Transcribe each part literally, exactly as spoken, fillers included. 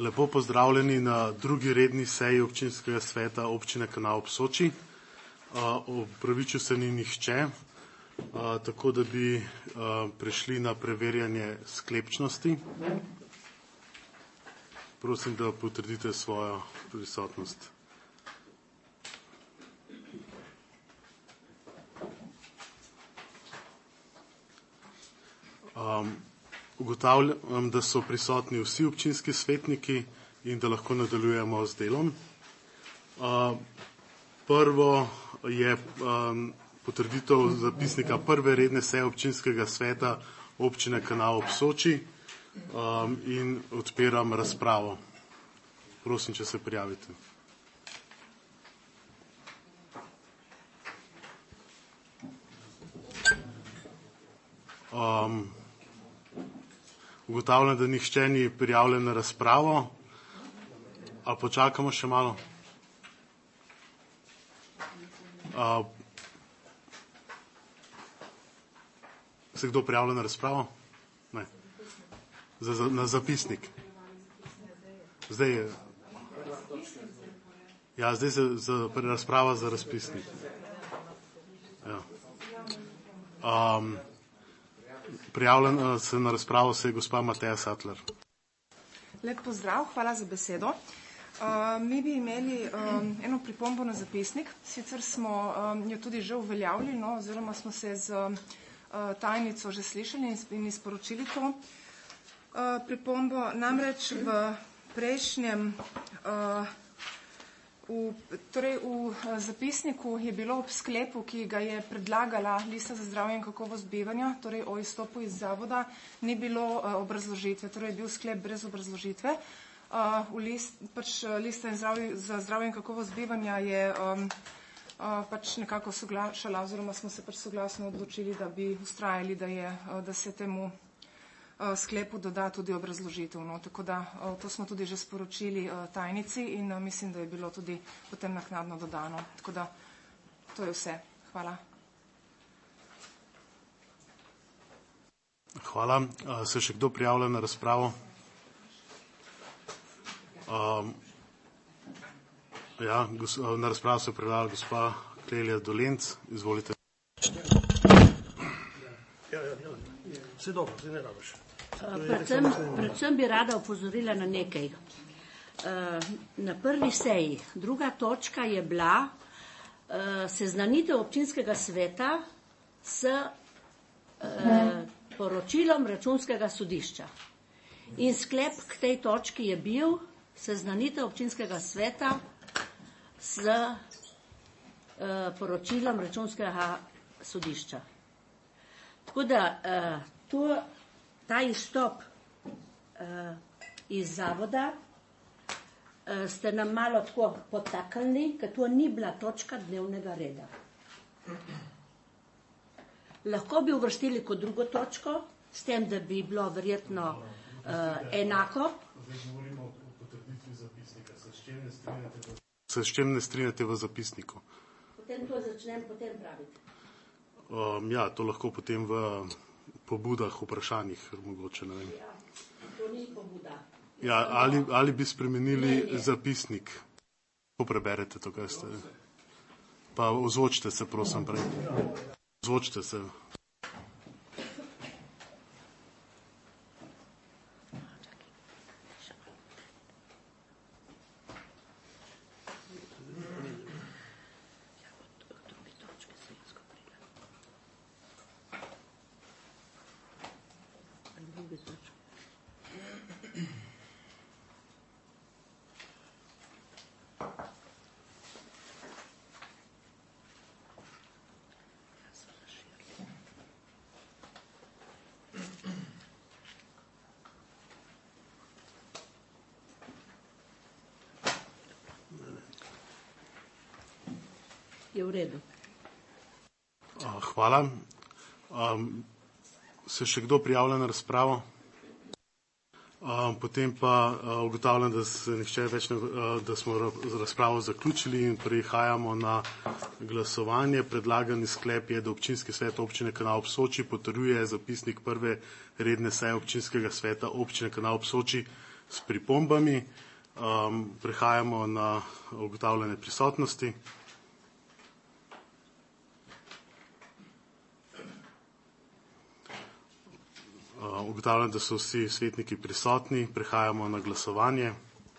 Lepo pozdravljeni na drugi redni seji občinskega sveta občine Kanal ob Soči. Opravičil se ni nihče, tako da bi prešli na preverjanje sklepčnosti. Prosim, da potrdite svojo prisotnost. Um, Ugotavljam, da so prisotni vsi občinski svetniki in da lahko nadaljujemo z delom. Uh, prvo je um, potrditev zapisnika prve redne seje občinskega sveta občine Kanal ob Soči um, in odpiram razpravo. Prosim, če se prijavite. Um, Ugotavljam, da nihče ni prijavljen na razpravo. A počakamo še malo? A, se kdo prijavlja na razpravo? Ne. Za, za, na zapisnik. Zdaj je. Ja, zdaj se za, razprava za razpisnik. Ja. Um, Prijavljen se na razpravo se je gospa Mateja Sattler. Lep pozdrav, hvala za besedo. Uh, mi bi imeli um, eno pripombo na zapisnik, sicer smo um, jo tudi že uveljavili, no, oziroma smo se z uh, tajnico že slišali in, in izporočili to uh, pripombo. Namreč v prejšnjem uh, V, torej v zapisniku je bilo ob sklepu, ki ga je predlagala Lista za zdravje in kakovost bivanja, torej o izstopu iz zavoda, ni bilo uh, obrazložitve, torej je bil sklep brez obrazložitve. Uh, v list, pač Lista zdravje, za zdravje in kakovost bivanja je um, uh, pač nekako soglašala, oziroma smo se pač soglasno odločili, da bi ustrajali, da, je, uh, da se temu sklepu doda tudi obrazložitev. No. Tako da to smo tudi že sporočili tajnici in mislim, da je bilo tudi potem naknadno dodano. Tako da to je vse. Hvala. Hvala. Se še kdo prijavlja na razpravo? Um, ja, na razpravo se je prijavila gospa Klelija Dolenc. Izvolite. Ja, ja, ja. Vse dobro, zdaj ne rabiš. Predvsem, predvsem bi rada opozorila na nekaj. Na prvi seji, druga točka je bila seznanitev občinskega sveta s poročilom računskega sodišča. In sklep k tej točki je bil seznanitev občinskega sveta s poročilom računskega sodišča. Tako da to ta izstop uh, iz zavoda uh, ste nam malo tako potaknili, ker to ni bila točka dnevnega reda. Lahko bi uvrstili kot drugo točko, s tem, da bi bilo verjetno uh, enako. Zdaj govorimo o potrditvi zapisnika. Se s čem ne strinjate v zapisniku? Potem to začnem potem praviti. Um, ja, to lahko potem v pobudah, vprašanjih, mogoče, ne vem. Ja, to ni pobuda. Ja, ali, ali bi spremenili ne, ne. zapisnik? Ko preberete to, kaj ste. Pa ozvočite se, prosim, prej. Ozvočite se. Je v redu. Hvala. Um, se še kdo prijavlja na razpravo? Um, potem pa uh, ugotavljam, da, se nihče več ne, uh, da smo razpravo zaključili in prehajamo na glasovanje. Predlagani sklep je, da občinski svet občine Kanal ob Soči potrjuje zapisnik prve redne seje občinskega sveta občine Kanal ob Soči s pripombami. Um, prehajamo na ugotavljanje prisotnosti. Uh, ugotavljam, da so vsi svetniki prisotni. Prehajamo na glasovanje.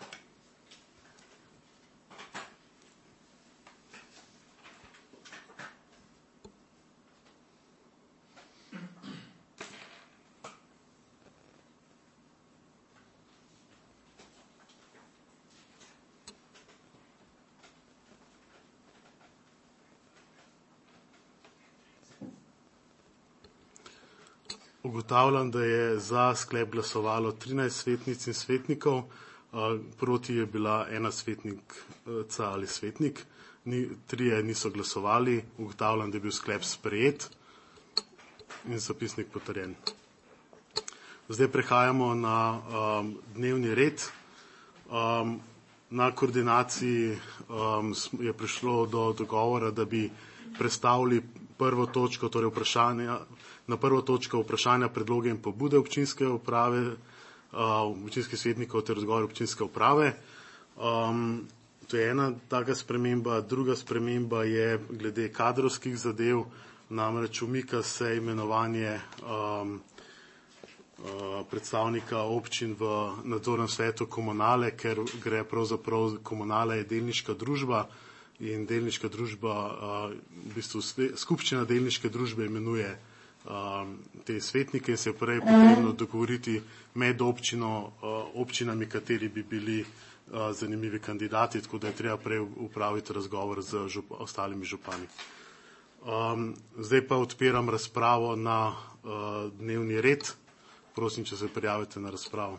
Ugotavljam, da je za sklep glasovalo trinajst svetnic in svetnikov, proti je bila ena svetnica ali svetnik, Ni, trije niso glasovali. Ugotavljam, da je bil sklep sprejet in zapisnik potrjen. Zdaj prehajamo na um, dnevni red. Um, na koordinaciji um, je prišlo do dogovora, da bi prestavili prvo točko, torej vprašanja, na prvo točko vprašanja, predloge in pobude občinske uprave, uh, občinskih svetnikov ter odgovor občinske uprave. Um, to je ena taka sprememba. Druga sprememba je glede kadrovskih zadev, namreč umika se imenovanje um, uh, predstavnika občin v nadzornem svetu komunale, ker gre pravzaprav komunala je delniška družba in delniška družba, uh, v bistvu skupščina delniške družbe imenuje te svetnike in se je prej potrebno dogovoriti med občino, občinami, kateri bi bili zanimivi kandidati, tako da je treba prej upraviti razgovor z žup, ostalimi župani. Zdaj pa odpiram razpravo na dnevni red. Prosim, če se prijavite na razpravo.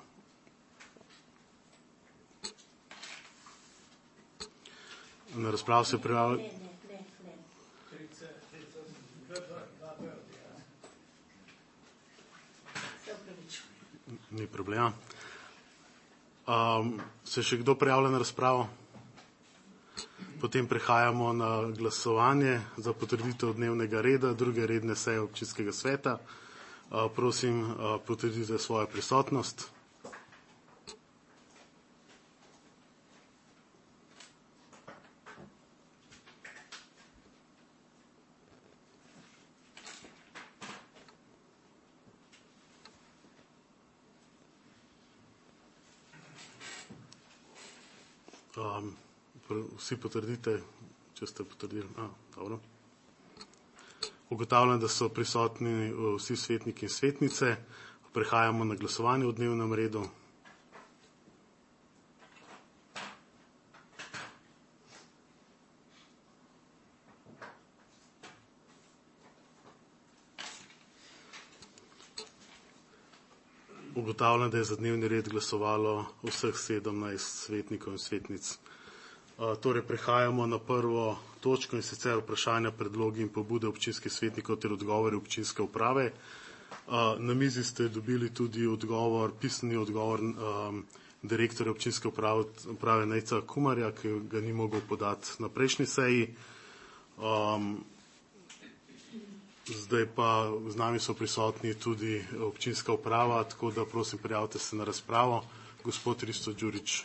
Na razpravo se prijavite. Ni problema. Um, se še kdo prijavlja na razpravo? Potem prehajamo na glasovanje za potrditev dnevnega reda druge redne seje občinskega sveta. Uh, prosim, uh, potrdite svojo prisotnost. Um, vsi potrdite, če ste potrdili. A, dobro. Ugotavljam, da so prisotni vsi svetniki in svetnice. Prehajamo na glasovanje v dnevnem redu. Ugotavljam, da je za dnevni red glasovalo vseh sedemnajst svetnikov in svetnic. Torej, prehajamo na prvo točko in sicer vprašanja, predlogi in pobude občinskih svetnikov ter odgovore občinske uprave. Na mizi ste dobili tudi odgovor, pisni odgovor um, direktorja občinske uprave, uprave Nejca Kumarja, ki ga ni mogel podati na prejšnji seji. Um, Zdaj pa z nami so prisotni tudi občinska uprava, tako da prosim, prijavite se na razpravo. Gospod Risto Đurić.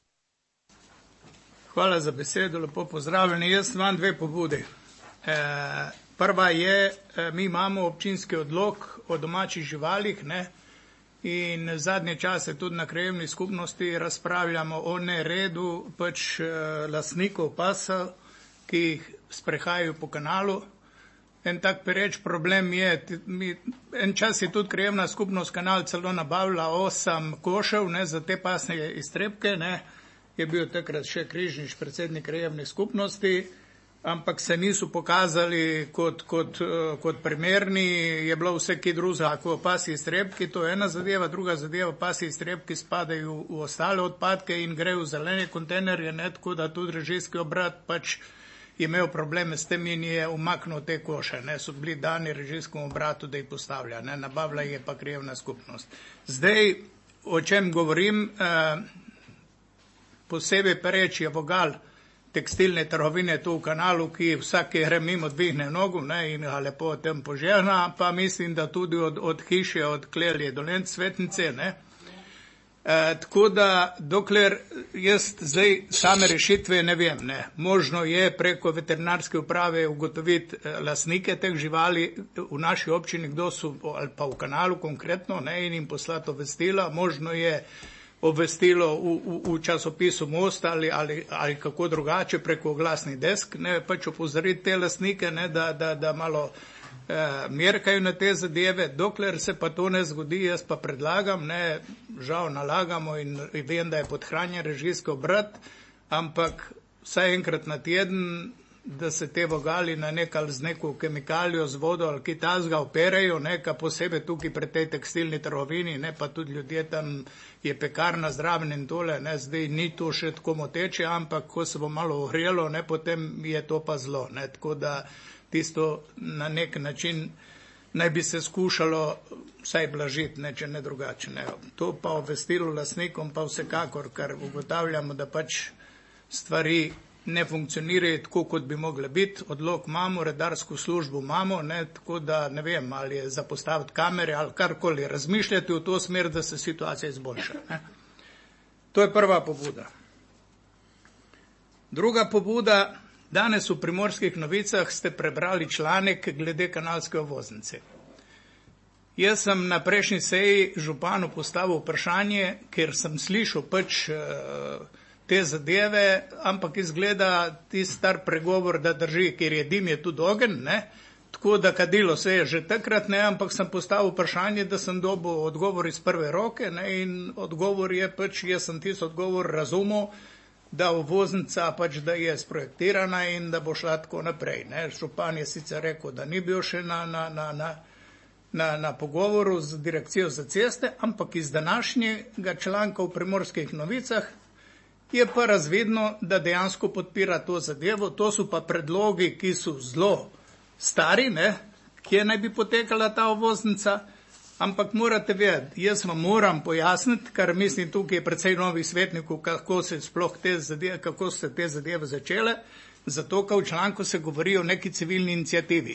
Hvala za besedo, lepo pozdravljeni. Jaz imam dve pobude. E, prva je, mi imamo občinski odlok o domačih živalih, ne, in zadnje čase tudi na krajevni skupnosti razpravljamo o neredu pač lastnikov pasa, ki jih sprehajajo po kanalu. En tak pereč problem je, mi, en čas je tudi krajevna skupnost kanal celo nabavila osem košev, ne, za te pasne iztrebke, ne, je bil takrat še Križnič predsednik krajevne skupnosti, ampak se niso pokazali kot, kot, kot primerni, je bilo vse ki druga, kot pasji iztrebki, to je ena zadeva, druga zadeva, pasji iztrebki spadajo v ostale odpadke in grejo v zelene kontejnerje, ne, tako da tudi režijski obrat pač je imel probleme s tem in je umaknil te koše, ne, so bili dani režijskemu obratu, da jih postavlja, ne, nabavila je pa krajevna skupnost. Zdaj, o čem govorim, eh, posebej pereč je vogal tekstilne trgovine tu v kanalu, ki vsak, ki gre mimo, dvigne nogu, ne, in ga lepo tem požehna, pa mislim, da tudi od, od hiše, od Klelje Dolenc svetnice, ne. E, tako da, dokler jaz zdaj same rešitve ne vem, ne, možno je preko veterinarske uprave ugotoviti eh, lastnike teh živali v naši občini, kdo so, ali pa v kanalu konkretno, ne, in jim poslati obvestila, možno je obvestilo v, v, v časopisu Most ali, ali, ali kako drugače preko oglasnih desk, ne, pač opozoriti te lastnike, ne, da, da, da malo Uh, merkajo na te zadeve, dokler se pa to ne zgodi, jaz pa predlagam, ne, žal nalagamo in vem, da je podhranjen režijski obrat, ampak vsaj enkrat na teden, da se te vogali na nek ali z neko kemikalijo, z vodo ali kaj tazga operejo, neka posebej tukaj pri tej tekstilni trgovini, ne, pa tudi ljudje tam je pekarna zraven in tole, ne, zdaj ni to še tako moteče, ampak ko se bo malo ohrelo, ne, potem je to pa zlo, ne, tako da tisto na nek način naj bi se skušalo vsaj blažiti, ne, če ne drugače. Ne. To pa obvestilo lastnikom pa vsekakor, ker ugotavljamo, da pač stvari ne funkcionirajo tako, kot bi mogle biti. Odlok imamo, redarsko službo imamo, ne, tako da ne vem, ali je za postaviti kamere ali karkoli, razmišljati v to smer, da se situacija izboljša. Ne. To je prva pobuda. Druga pobuda. Danes v Primorskih novicah ste prebrali članek glede kanalske obvoznice. Jaz sem na prejšnji seji županu postavil vprašanje, ker sem slišal pač te zadeve, ampak izgleda ti star pregovor, da drži, ker je dim, je tudi ogen, ne? Tako da kadilo se je že takrat, ne, ampak sem postavil vprašanje, da sem dobil odgovor iz prve roke, ne, in odgovor je pač, jaz sem tisti odgovor razumel, da obvoznica pač, da je sprojektirana in da bo šla tako naprej. Ne. Župan je sicer rekel, da ni bil še na, na, na, na, na, na pogovoru z direkcijo za ceste, ampak iz današnjega članka v Primorskih novicah je pa razvidno, da dejansko podpira to zadevo. To so pa predlogi, ki so zelo stari, ne, kje naj bi potekala ta obvoznica. Ampak morate vedeti, jaz vam moram pojasniti, kar mislim tukaj je precej novih svetnikov, kako se sploh te zadeve, kako se te zadeve začele, zato ker v članku se govori o neki civilni inicijativi.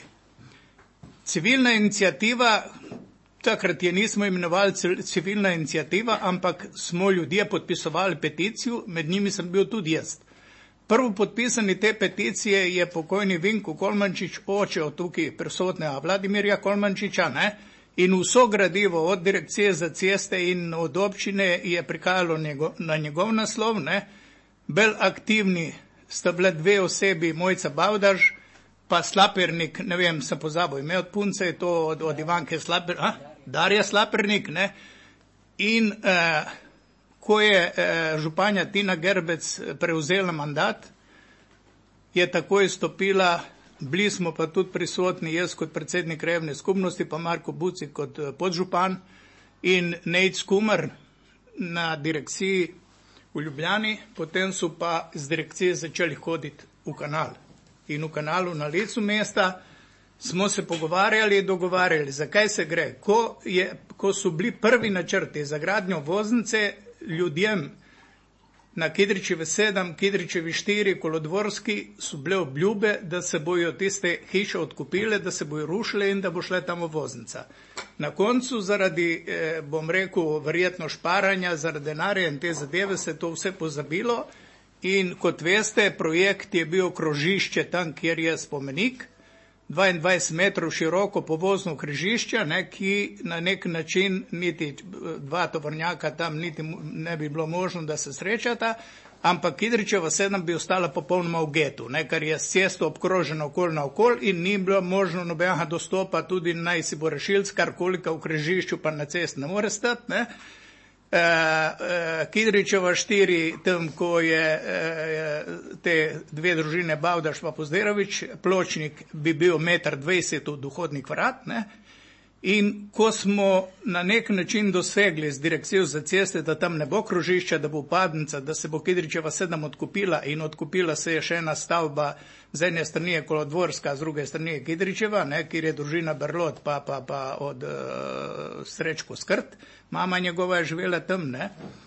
Civilna inicijativa, takrat je nismo imenovali civilna inicijativa, ampak smo ljudje podpisovali peticijo, med njimi sem bil tudi jaz. Prvo podpisani te peticije je pokojni Vinko Kolmančič, oče od tukaj prisotnega Vladimirja Kolmančiča, ne? In vso gradivo od direkcije za ceste in od občine je prihajalo njego, na njegov naslov, ne. Bolj aktivni sta bile dve osebi, Mojca Bavdaž, pa Slapernik, ne vem, sem pozabil ime od punce, je to od, od Ivanke Slaper, a? Darja Slapernik, ne. In eh, ko je eh, županja Tina Gerbec prevzela mandat, je takoj stopila. Bili smo pa tudi prisotni, jaz kot predsednik krajevne skupnosti, pa Marko Buci kot podžupan in Nejc Kumar na direkciji v Ljubljani, potem so pa z direkcije začeli hoditi v kanal. In v kanalu na licu mesta smo se pogovarjali in dogovarjali, zakaj se gre. Ko, je, ko so bili prvi načrti za gradnjo voznice, ljudem na Kidričevi sedem, Kidričevi štiri, Kolodvorski so bile obljube, da se bojo tiste hiše odkupile, da se bojo rušile in da bo šla tam voznica. Na koncu zaradi, eh, bom rekel, verjetno šparanja, zaradi denarja in te zadeve se to vse pozabilo in kot veste, projekt je bil krožišče tam, kjer je spomenik, dvaindvajset metrov široko povozno križišče, ne, ki na nek način niti dva tovornjaka tam niti ne bi bilo možno, da se srečata, ampak Kidričeva sedem bi ostala popolnoma v getu, ne, ker je cesto obkrožena okol na okol in ni bilo možno nobenega dostopa, tudi naj si bo rešilc, karkolika v križišču pa na cest ne more stati, ne. Uh, uh, Kidričeva štiri, tam, ko je uh, te dve družine Bavdaš pa Pozderovič, pločnik bi bil metar dvajset od vhodnih vrat, ne? In ko smo na nek način dosegli z direkcijo za ceste, da tam ne bo krožišča, da bo padnica, da se bo Kidričeva sedem odkupila in odkupila se je še ena stavba, z ene strani je Kolodvorska, z druge strani je Kidričeva, ne, kjer je družina Berlot pa, pa, pa od uh, Srečko Skrt, mama njegova je živela tam, ne,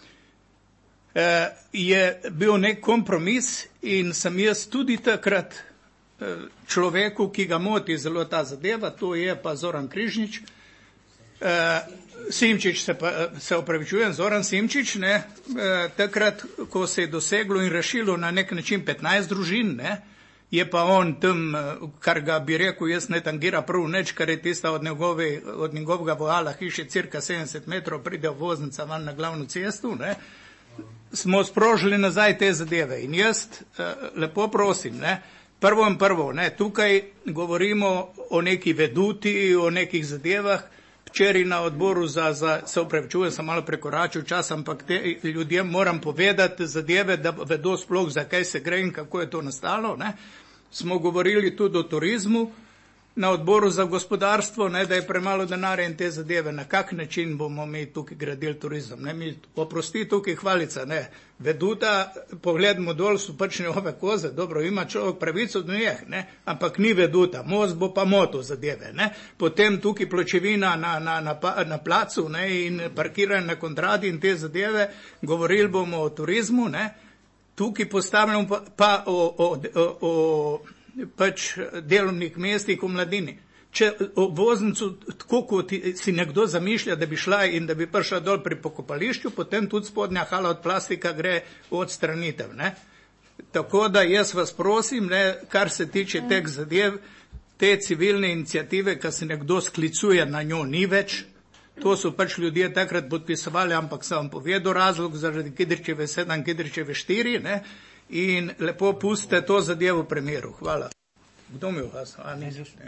uh, je bil nek kompromis in sem jaz tudi takrat človeku, ki ga moti zelo ta zadeva, to je pa Zoran Križnič, Simčič, se, pa, se opravičujem, Zoran Simčič, ne, takrat, ko se je doseglo in rešilo na nek način petnajst družin, ne, je pa on tam, kar ga bi rekel, jaz ne tangira prav nič, kar je tista od, njegove, od njegovega voala hiše cirka sedemdeset metrov, pride voznica van na glavno cestu, ne, smo sprožili nazaj te zadeve. In jaz lepo prosim, ne, prvo in prvo, ne, tukaj govorimo o neki veduti, o nekih zadevah. Včeraj na odboru za, za se upravičujem, sem malo prekoračil čas, ampak te ljudem moram povedati zadeve, da vedo sploh, zakaj se gre in kako je to nastalo. Ne. Smo govorili tudi o turizmu na odboru za gospodarstvo, ne, da je premalo denarja in te zadeve. Na kak način bomo mi tukaj gradili turizem? Ne. Mi oprosti tukaj hvalica, ne. Veduta, pogledamo dol, so pač njihove koze, dobro, ima človek pravico do njih, ne, ampak ni veduta, most bo pa moto zadeve, ne. Potem tukaj pločevina na, na, na, na placu, ne, in parkiranje na kontradi in te zadeve, govorili bomo o turizmu, ne. Tukaj postavljamo pa, pa o, o, o, o pač delovnih mestih v mladini. Če voznicu, tako kot si nekdo zamišlja, da bi šla in da bi prišla dol pri pokopališču, potem tudi spodnja hala od plastika gre odstranitev. Ne? Tako da jaz vas prosim, ne, kar se tiče teh zadev, te civilne inicijative, ki se nekdo sklicuje na njo, ni več. To so pač ljudje takrat podpisovali, ampak sem vam povedal razlog zaradi Kidričeve sedem, Kidričeve štiri, ne? In lepo pustite to zadevo v primeru. Hvala. Kdo mi vas? A, ne, ne.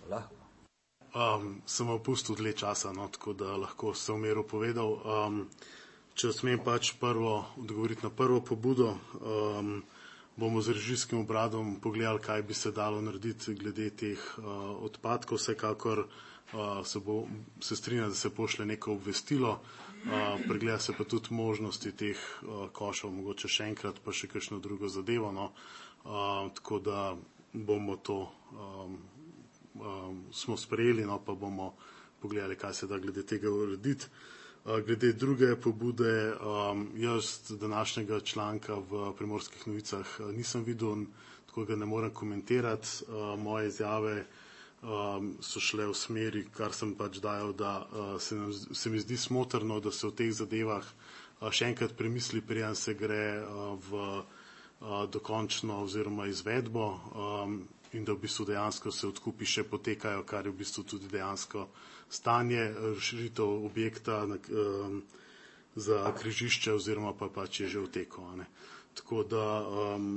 Um, sem vam pustil dlje časa, no, tako da lahko sem v miru povedal. Um, če smem pač prvo odgovoriti na prvo pobudo, um, bomo z režijskim obradom pogledali, kaj bi se dalo narediti glede teh uh, odpadkov. Vsekakor uh, se, bo, se strinja, da se pošle neko obvestilo. Uh, pregleda se pa tudi možnosti teh uh, košov, mogoče še enkrat, pa še kakšno drugo zadevo. No. Uh, tako da bomo to um, um, smo sprejeli, no, pa bomo pogledali, kaj se da glede tega urediti. Uh, glede druge pobude, um, jaz današnjega članka v Primorskih novicah nisem videl, tako ga ne morem komentirati. Uh, moje izjave Um, so šle v smeri, kar sem pač dajal, da uh, se, se mi zdi smotrno, da se v teh zadevah uh, še enkrat premisli, preden se gre uh, v uh, dokončno oziroma izvedbo um, in da v bistvu dejansko se odkupi še potekajo, kar je v bistvu tudi dejansko stanje, razširitev objekta na, um, za križišče oziroma pa pač je že v teku. Tako da um,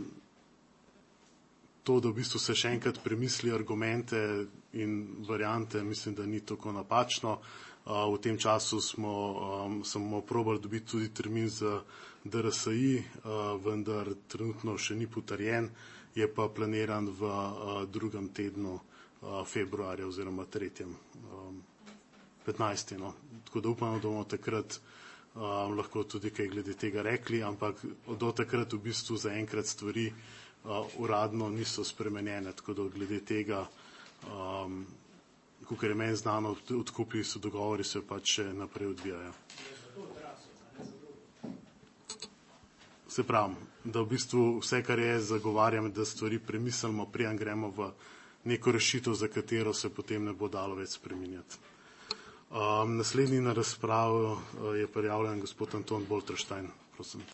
to, da v bistvu se še enkrat premisli argumente in variante, mislim, da ni tako napačno. V tem času smo, smo probali dobiti tudi termin za D R S I, vendar trenutno še ni potrjen, je pa planiran v drugem tednu februarja oziroma tretjem, petnajstem. No. Tako da upamo, da bomo takrat lahko tudi kaj glede tega rekli, ampak do takrat v bistvu zaenkrat stvari Uh, uradno niso spremenjene, tako da glede tega, um, kakor je meni znano, odkupi so dogovori, se pač še naprej odvijajo. Se pravim, da v bistvu vse, kar je, zagovarjam, da stvari premislimo, preden gremo v neko rešitev, za katero se potem ne bo dalo več spreminjati. Um, naslednji na razpravo uh, je prijavljen gospod Anton Bolterštajn. Prosim.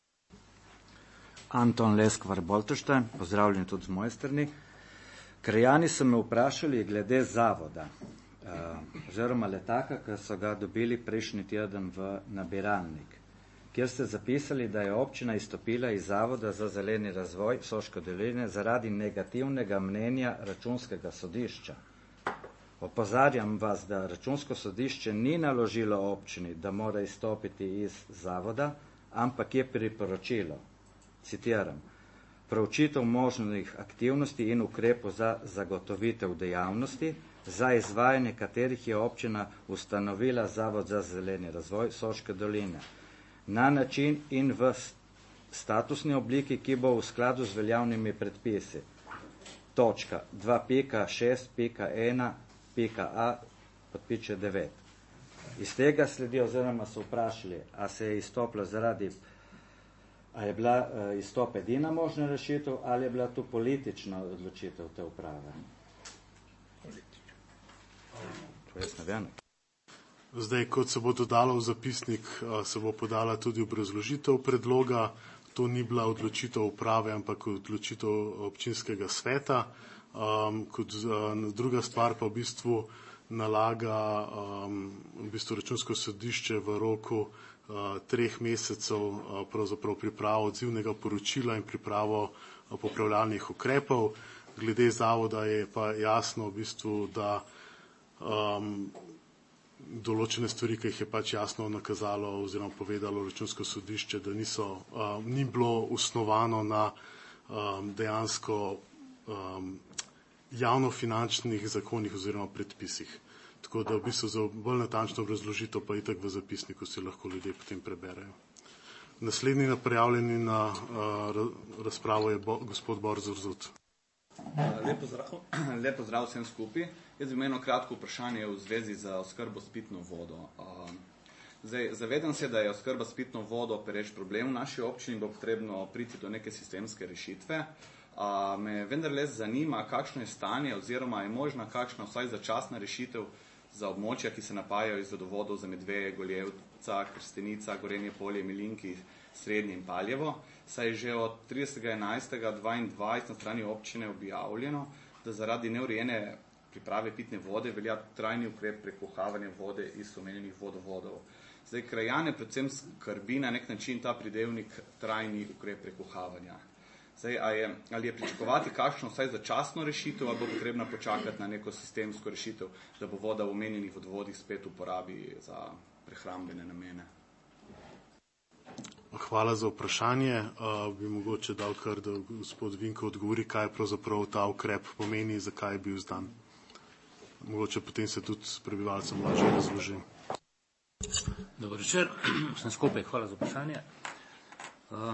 Anton Leskvar Bolterštajn, pozdravljen tudi z moje strani. Krajani so me vprašali glede zavoda, oziroma letaka, ki so ga dobili prejšnji teden v nabiralnik, kjer ste zapisali, da je občina izstopila iz Zavoda za zeleni razvoj Soške doline zaradi negativnega mnenja Računskega sodišča. Opozarjam vas, da Računsko sodišče ni naložilo občini, da mora izstopiti iz Zavoda, ampak je priporočilo, citiram, proučitev možnih aktivnosti in ukrepov za zagotovitev dejavnosti, za izvajanje katerih je občina ustanovila Zavod za zeleni razvoj Soške doline, na način in v statusni obliki, ki bo v skladu z veljavnimi predpisi. Točka dva pika šest pika ena pika a podpiče devet. Iz tega sledi, oziroma so vprašali, a se je izstopilo zaradi A je bila uh, izstop edina možna rešitev ali je bila tu politična odločitev te uprave? To jaz ne vem. Zdaj, kot se bo dodalo v zapisnik, se bo podala tudi obrazložitev predloga. To ni bila odločitev uprave, ampak odločitev občinskega sveta. Um, kot uh, druga stvar pa v bistvu nalaga um, v bistvu računsko sodišče v roku uh, treh mesecev uh, pravzaprav pripravo odzivnega poročila in pripravo uh, popravljalnih ukrepov. Glede zavoda je pa jasno v bistvu, da um, določene stvari, ki jih je pač jasno nakazalo oziroma povedalo računsko sodišče, da niso, um, ni bilo osnovano na um, dejansko um, javnofinančnih zakonih oziroma predpisih. Tako da v bistvu za bolj natančno obrazložitev pa itak v zapisniku si lahko ljudje potem preberejo. Naslednji na prijavljeni na uh, razpravo je bo, gospod Boris Zorzut. Lep pozdrav, lep pozdrav vsem skupaj. Jaz bi imel kratko vprašanje v zvezi z oskrbo s pitno vodo. Zdaj, zavedam se, da je oskrba s pitno vodo pereč problem v naši občini, bo potrebno priti do neke sistemske rešitve. A, me vendarle zanima, kakšno je stanje oziroma je možna kakšna vsaj začasna rešitev za območja, ki se napajajo iz vodovodov za Medveje, Goljevca, Krstenica, Gorenje polje, Milinki, Srednje in Paljevo. Saj je že od tridesetega enajstega dvaindvajset na strani občine objavljeno, da zaradi neurejene priprave pitne vode velja trajni ukrep prekuhavanja vode iz omenjenih vodovodov. Zdaj, krajane predvsem skrbi na nek način ta pridevnik trajni ukrep prekuhavanja. Zdaj, a je, ali je pričakovati kakšno vsaj začasno rešitev, ali bo potrebno počakati na neko sistemsko rešitev, da bo voda v omenjenih vodovodih spet uporabi za prehrambene namene? Hvala za vprašanje. Uh, bi mogoče dal kar, da gospod Vinko odgovori, kaj pravzaprav ta ukrep pomeni, zakaj je bil zdan. Mogoče potem se tudi s prebivalcem lažje razloži. Dobar večer, sem skupaj, hvala za vprašanje. Uh,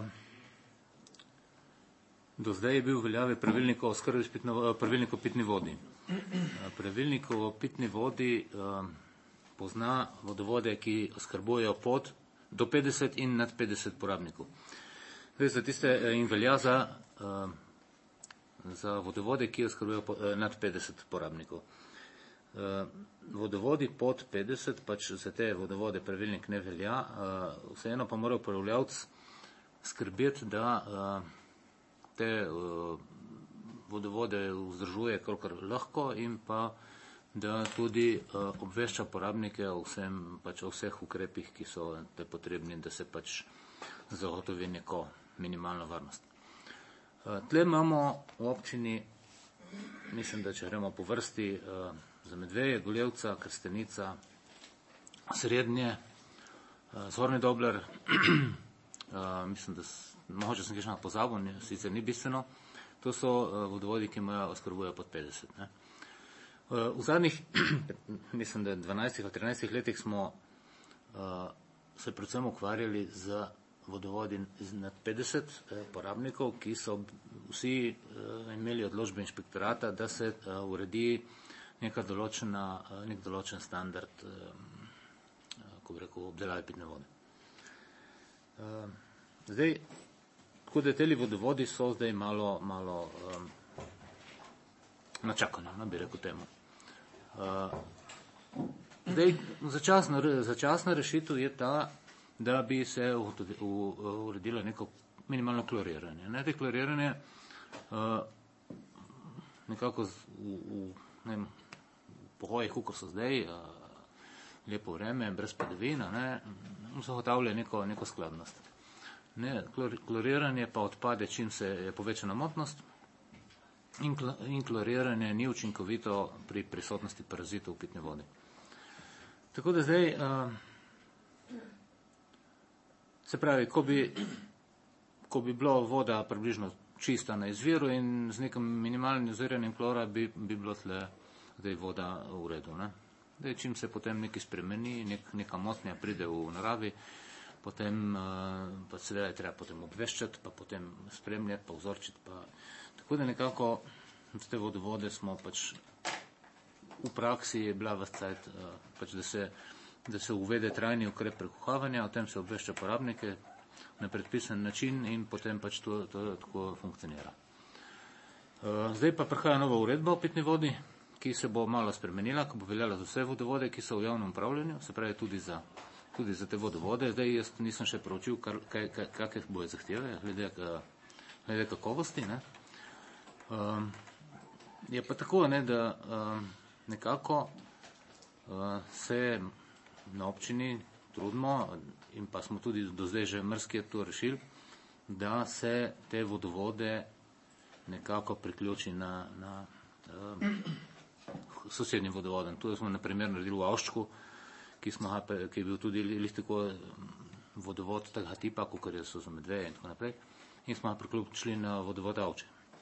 do zdaj je bil v veljavi pravilnik o oskrbi s pitno, pravilnik o pitni vodi. Uh, pravilnik o pitni vodi uh, pozna vodovode, ki oskrbujejo pod do petdeset in nad petdeset porabnikov. Zdaj, za tiste in velja za, uh, za vodovode, ki oskrbujejo po, uh, nad petdeset porabnikov. Uh, vodovodi pod petdeset, pač za te vodovode pravilnik ne velja, uh, vseeno pa mora upravljavc skrbeti, da uh, te uh, vodovode vzdržuje kolikor lahko in pa da tudi uh, obvešča porabnike o, vsem, pač o vseh ukrepih, ki so te potrebni, da se pač zagotovi neko minimalno varnost. Uh, tle imamo v občini, mislim, da če gremo po vrsti, uh, za Medveje, Goljevca, Krstenica, Srednje, uh, Zgornji Dobler, uh, mislim, da mogoče sem kakšno pozabil, sicer ni bistveno, to so uh, vodovodi, ki imajo oskrbujejo pod petdeset. Ne? V zadnjih, mislim, da dvanajstih ali trinajstih letih smo uh, se predvsem ukvarjali z vodovodi nad petdeset eh, porabnikov, ki so vsi uh, imeli odločbe inšpektorata, da se uh, uredi neka določena, uh, nek določen standard, uh, ko bi rekel, obdelave pitne vode. Uh, zdaj, tako da teli vodovodi so zdaj malo, malo um, načakano, ne bi rekel temu. Uh, zdaj, začasna, začasna rešitev je ta, da bi se u, u, uredilo neko minimalno kloriranje. Ne, te kloriranje uh, nekako z, v, v ne vem, pogojih, kot so zdaj, uh, lepo vreme, brez padavina, ne, zagotavlja neko, neko skladnost. Ne, klor, kloriranje pa odpade, čim se je povečana motnost, In, in kloriranje ni učinkovito pri prisotnosti parazitov v pitni vodi. Tako da zdaj, uh, se pravi, ko bi, ko bi bila voda približno čista na izviru in z nekim minimalnim dozirjanjem klora, bi, bi bilo tle zdaj voda v redu. Ne? Zdaj, čim se potem nekaj spremeni, nek, neka motnja pride v naravi, potem uh, pa seveda je treba potem obveščati, pa potem spremljati, pa vzorčiti, pa tako da nekako z te vodovode smo pač v praksi je bila vstajt, pač da se, da se uvede trajni ukrep prekuhavanja, o tem se obvešča porabnike na predpisan način in potem pač to, to tako funkcionira. Zdaj pa prihaja nova uredba o pitni vodi, ki se bo malo spremenila, ki bo veljala za vse vodovode, ki so v javnem upravljanju, se pravi tudi za, tudi za te vodovode. Zdaj jaz nisem še preučil, kakve bojo zahteve, glede, glede kakovosti. Ne. Um, je pa tako, ne, da um, nekako uh, se na občini trudimo in pa smo tudi do zdaj že mrskje to rešili, da se te vodovode nekako priključi na, na um, sosednjim vodovodom. To smo na primer naredili v Avščku, ki, smo, ki je bil tudi lih tako vodovod takega tipa, kot so za Medveje in tako naprej, in smo priključili na vodovod Avče.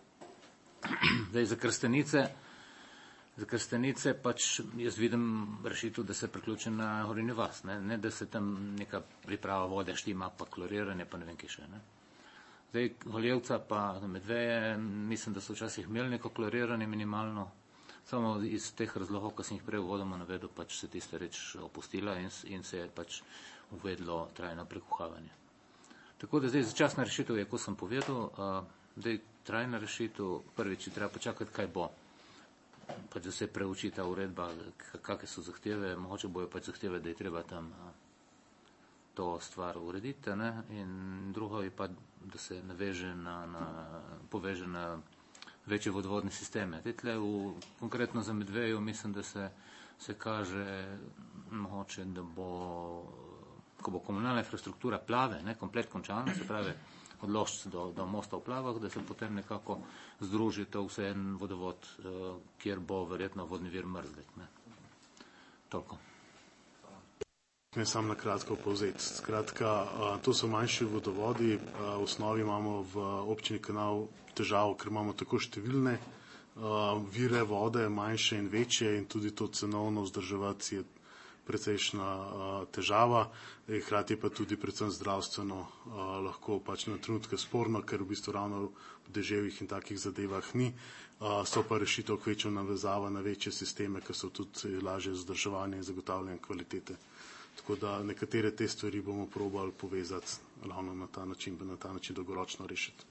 Zdaj za krstenice, za krstenice pač jaz vidim rešitev, da se priključi na Horinjo vas, ne, ne da se tam neka priprava vode štima, pa kloriranje, pa ne vem, kaj še. Ne. Zdaj, Holjevca pa Medveje, mislim, da so včasih imeli neko kloriranje minimalno, samo iz teh razlogov, ko sem jih prej uvodoma navedel, pač se tista reč opustila in, in se je pač uvedlo trajno prekuhavanje. Tako da zdaj začasna rešitev je, ko sem povedal, zdaj trajna rešitev, prvič je treba počakati, kaj bo. Pač da se preuči ta uredba, kakve so zahteve, mogoče bojo pač zahteve, da je treba tam to stvar urediti, ne? In drugo je pa, da se naveže na, na, poveže na večje vodovodne sisteme. Tle v, konkretno za Medvejo mislim, da se, se kaže mogoče, da bo, ko bo komunalna infrastruktura plave, ne, komplet končana, se pravi od Lošč do, do mosta v Plavah, da se potem nekako združi to vse en vodovod, kjer bo verjetno vodni vir Mrzlek. Ne. Toliko. Ne sam na kratko povzeti. Skratka, to so manjši vodovodi. V osnovi imamo v občini Kanal težavo, ker imamo tako številne vire vode, manjše in večje, in tudi to cenovno vzdrževati je precejšna težava. Hkrati pa tudi predvsem zdravstveno lahko pač na trenutke sporno, ker v bistvu ravno v deževjih in takih zadevah ni. So pa rešitev kvečjo navezava na večje sisteme, ki so tudi lažje vzdrževanje in zagotavljanje kvalitete. Tako da nekatere te stvari bomo probali povezati ravno na ta način, na ta način dolgoročno rešiti.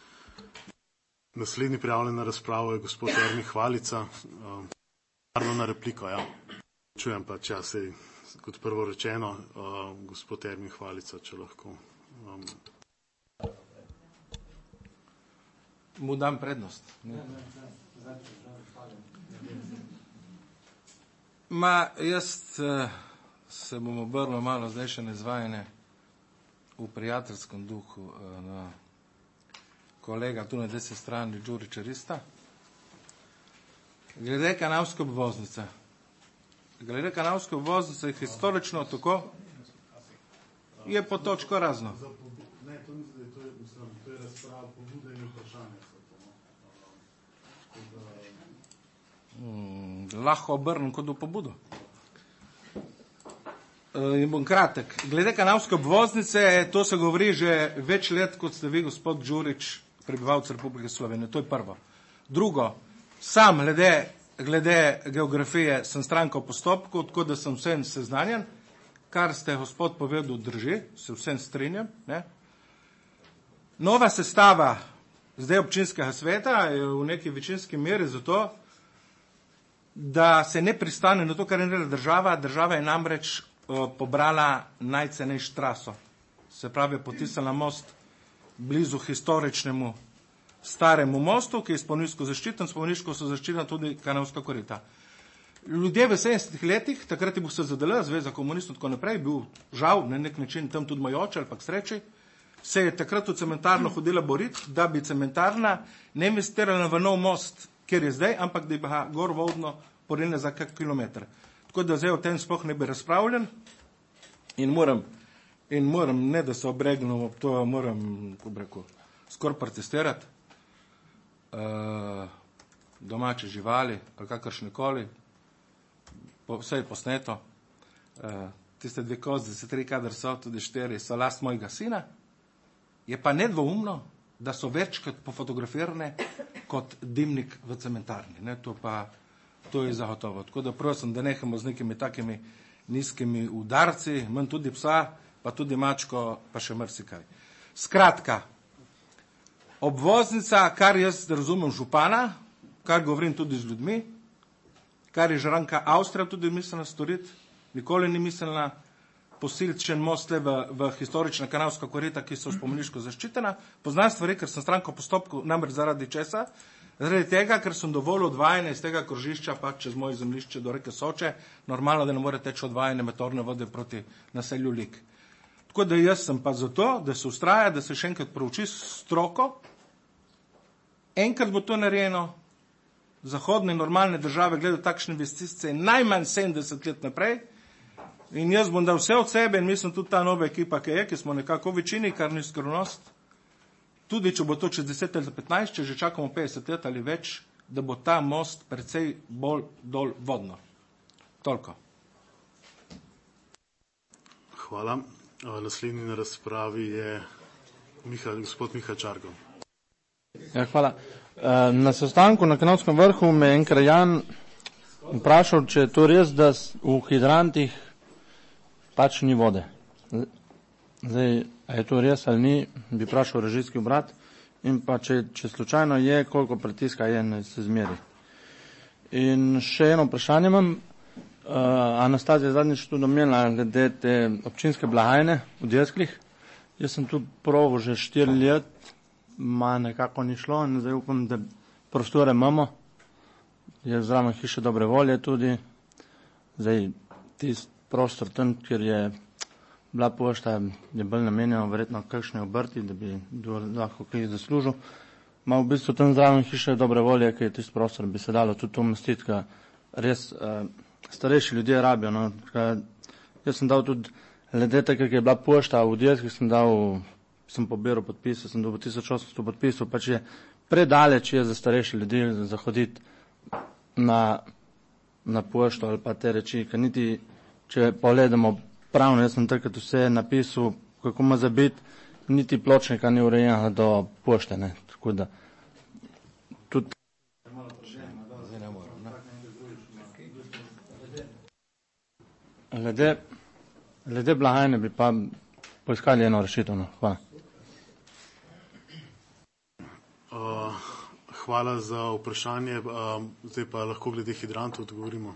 Naslednji prijavljen na razpravo je gospod Ermin Hvalica. Pardon, na repliko, ja. Čujem pa časej, kot prvo rečeno, gospod Ermin Hvalica, če lahko. Mu dam prednost. Ma, jaz se bom obrnil malo zdaj še neizvajene v prijateljskem duhu na kolega tu na desni strani Đurića Rista. Glede kanalske obvoznice. Glede kanalske obvoznice je historično tako, je po točko razno. Ne, to mislim, da to je razprava pobude in vprašanja. Hmm, lahko obrnem kot v pobudo. In bom kratek. Glede kanalske obvoznice, to se govori že več let, kot ste vi, gospod Đurić, prebivalci Republike Slovenije. To je prvo. Drugo, sam glede, glede geografije sem stranka v postopku, tako da sem vsem seznanjen, kar ste gospod povedal drži, se vsem strinjam. Ne? Nova sestava zdaj občinskega sveta je v neki večinski meri zato, da se ne pristane na to, kar je naredila država. Država je namreč pobrala najcenejšo traso. Se pravi, potisnila most blizu historičnemu staremu mostu, ki je spomeniško zaščiten, spomeniško so zaščitena tudi kanalska korita. Ljudje v sedemdesetih letih, takrat je bil S Z D L, Zveza komunistov, tako naprej, bil žal na nek način tam tudi majoče ali pa k sreči, se je takrat v cementarno hodila boriti, da bi cementarna ne investirala v nov most, kjer je zdaj, ampak da bi ga gor vodno porinila za kak kilometr. Tako da zdaj o tem sploh ne bi razpravljen in moram, in moram ne da se obregnem ob to, moram, ko bi rekel, skoraj protestirati. Uh, domače živali ali kakršnekoli, po, vse je posneto. Uh, tiste dve koze, se tri, kadar so, tudi štiri, so last mojega sina. Je pa nedvoumno, da so večkrat pofotografirane kot dimnik v cementarni. Ne, to pa to je zagotovo. Tako da prosim, da nehamo z nekimi takimi nizkimi udarci, manj tudi psa, pa tudi mačko, pa še marsikaj. Skratka, obvoznica, kar jaz razumem župana, kar govorim tudi z ljudmi, kar je žranka Avstrija tudi mislila storiti, nikoli ni mislila posiliti še most v, v historična kanalska korita, ki so spomeniško zaščitena. Poznam stvari, ker sem stranko postopku, namreč zaradi česa, zaradi tega, ker sem dovolj odvajanja iz tega krožišča pa čez moje zemljišče do reke Soče, normalno, da ne more teči odvajanje meteorne vode proti naselju Lik. Tako da jaz sem pa zato, da se ustraja, da se še enkrat prouči stroko, enkrat bo to narejeno, zahodne normalne države gledajo takšne investicije najmanj sedemdeset let naprej, in jaz bom dal vse od sebe in mislim tudi ta nova ekipa, ki je, ki smo nekako v večini, kar ni skrivnost, tudi če bo to čez deset ali petnajst, če že čakamo petdeset let ali več, da bo ta most precej bolj dol vodno. Toliko. Hvala. Naslednji na razpravi je Miha, gospod Miha Čargov. Ja, hvala. Na sestanku na Kanalskem vrhu me je en krajan vprašal, če je to res, da v hidrantih pač ni vode. Zdaj, a je to res ali ni, bi vprašal režijski obrat in pa če, če slučajno je, koliko pritiska je na se zmeri. In še eno vprašanje imam. Uh, Anastazija zadnjič tudi omenila glede te občinske blagajne v Desklih. Jaz sem tu proval že štiri let, ma nekako ni šlo in zdaj upam, da prostore imamo. Je zraven hiše dobre volje tudi. Zdaj, tisti prostor tam, kjer je bila pošta, je bolj namenjeno verjetno kakšne obrti, da bi lahko kaj zaslužil. Ma v bistvu tam zraven hiše dobre volje, ker je tisti prostor, bi se dalo tudi umestiti, ker res uh, starejši ljudje rabijo. No. Jaz sem dal tudi glede tega, ker je bila pošta v Deskih, sem dal, sem pobiral podpise, sem dobil tisoč osemsto podpisov, pač je predaleč je za starejši ljudi zahoditi na, na pošto ali pa te reči, ker niti, če pogledamo pravno, jaz sem takrat vse napisal, kako ima za biti, niti pločnika ni urejenega do pošte, ne, tako da tudi Glede, glede blagajne bi pa poiskali eno rešitev. No. Hvala. Uh, hvala za vprašanje. Uh, zdaj pa lahko glede hidrantov odgovorimo.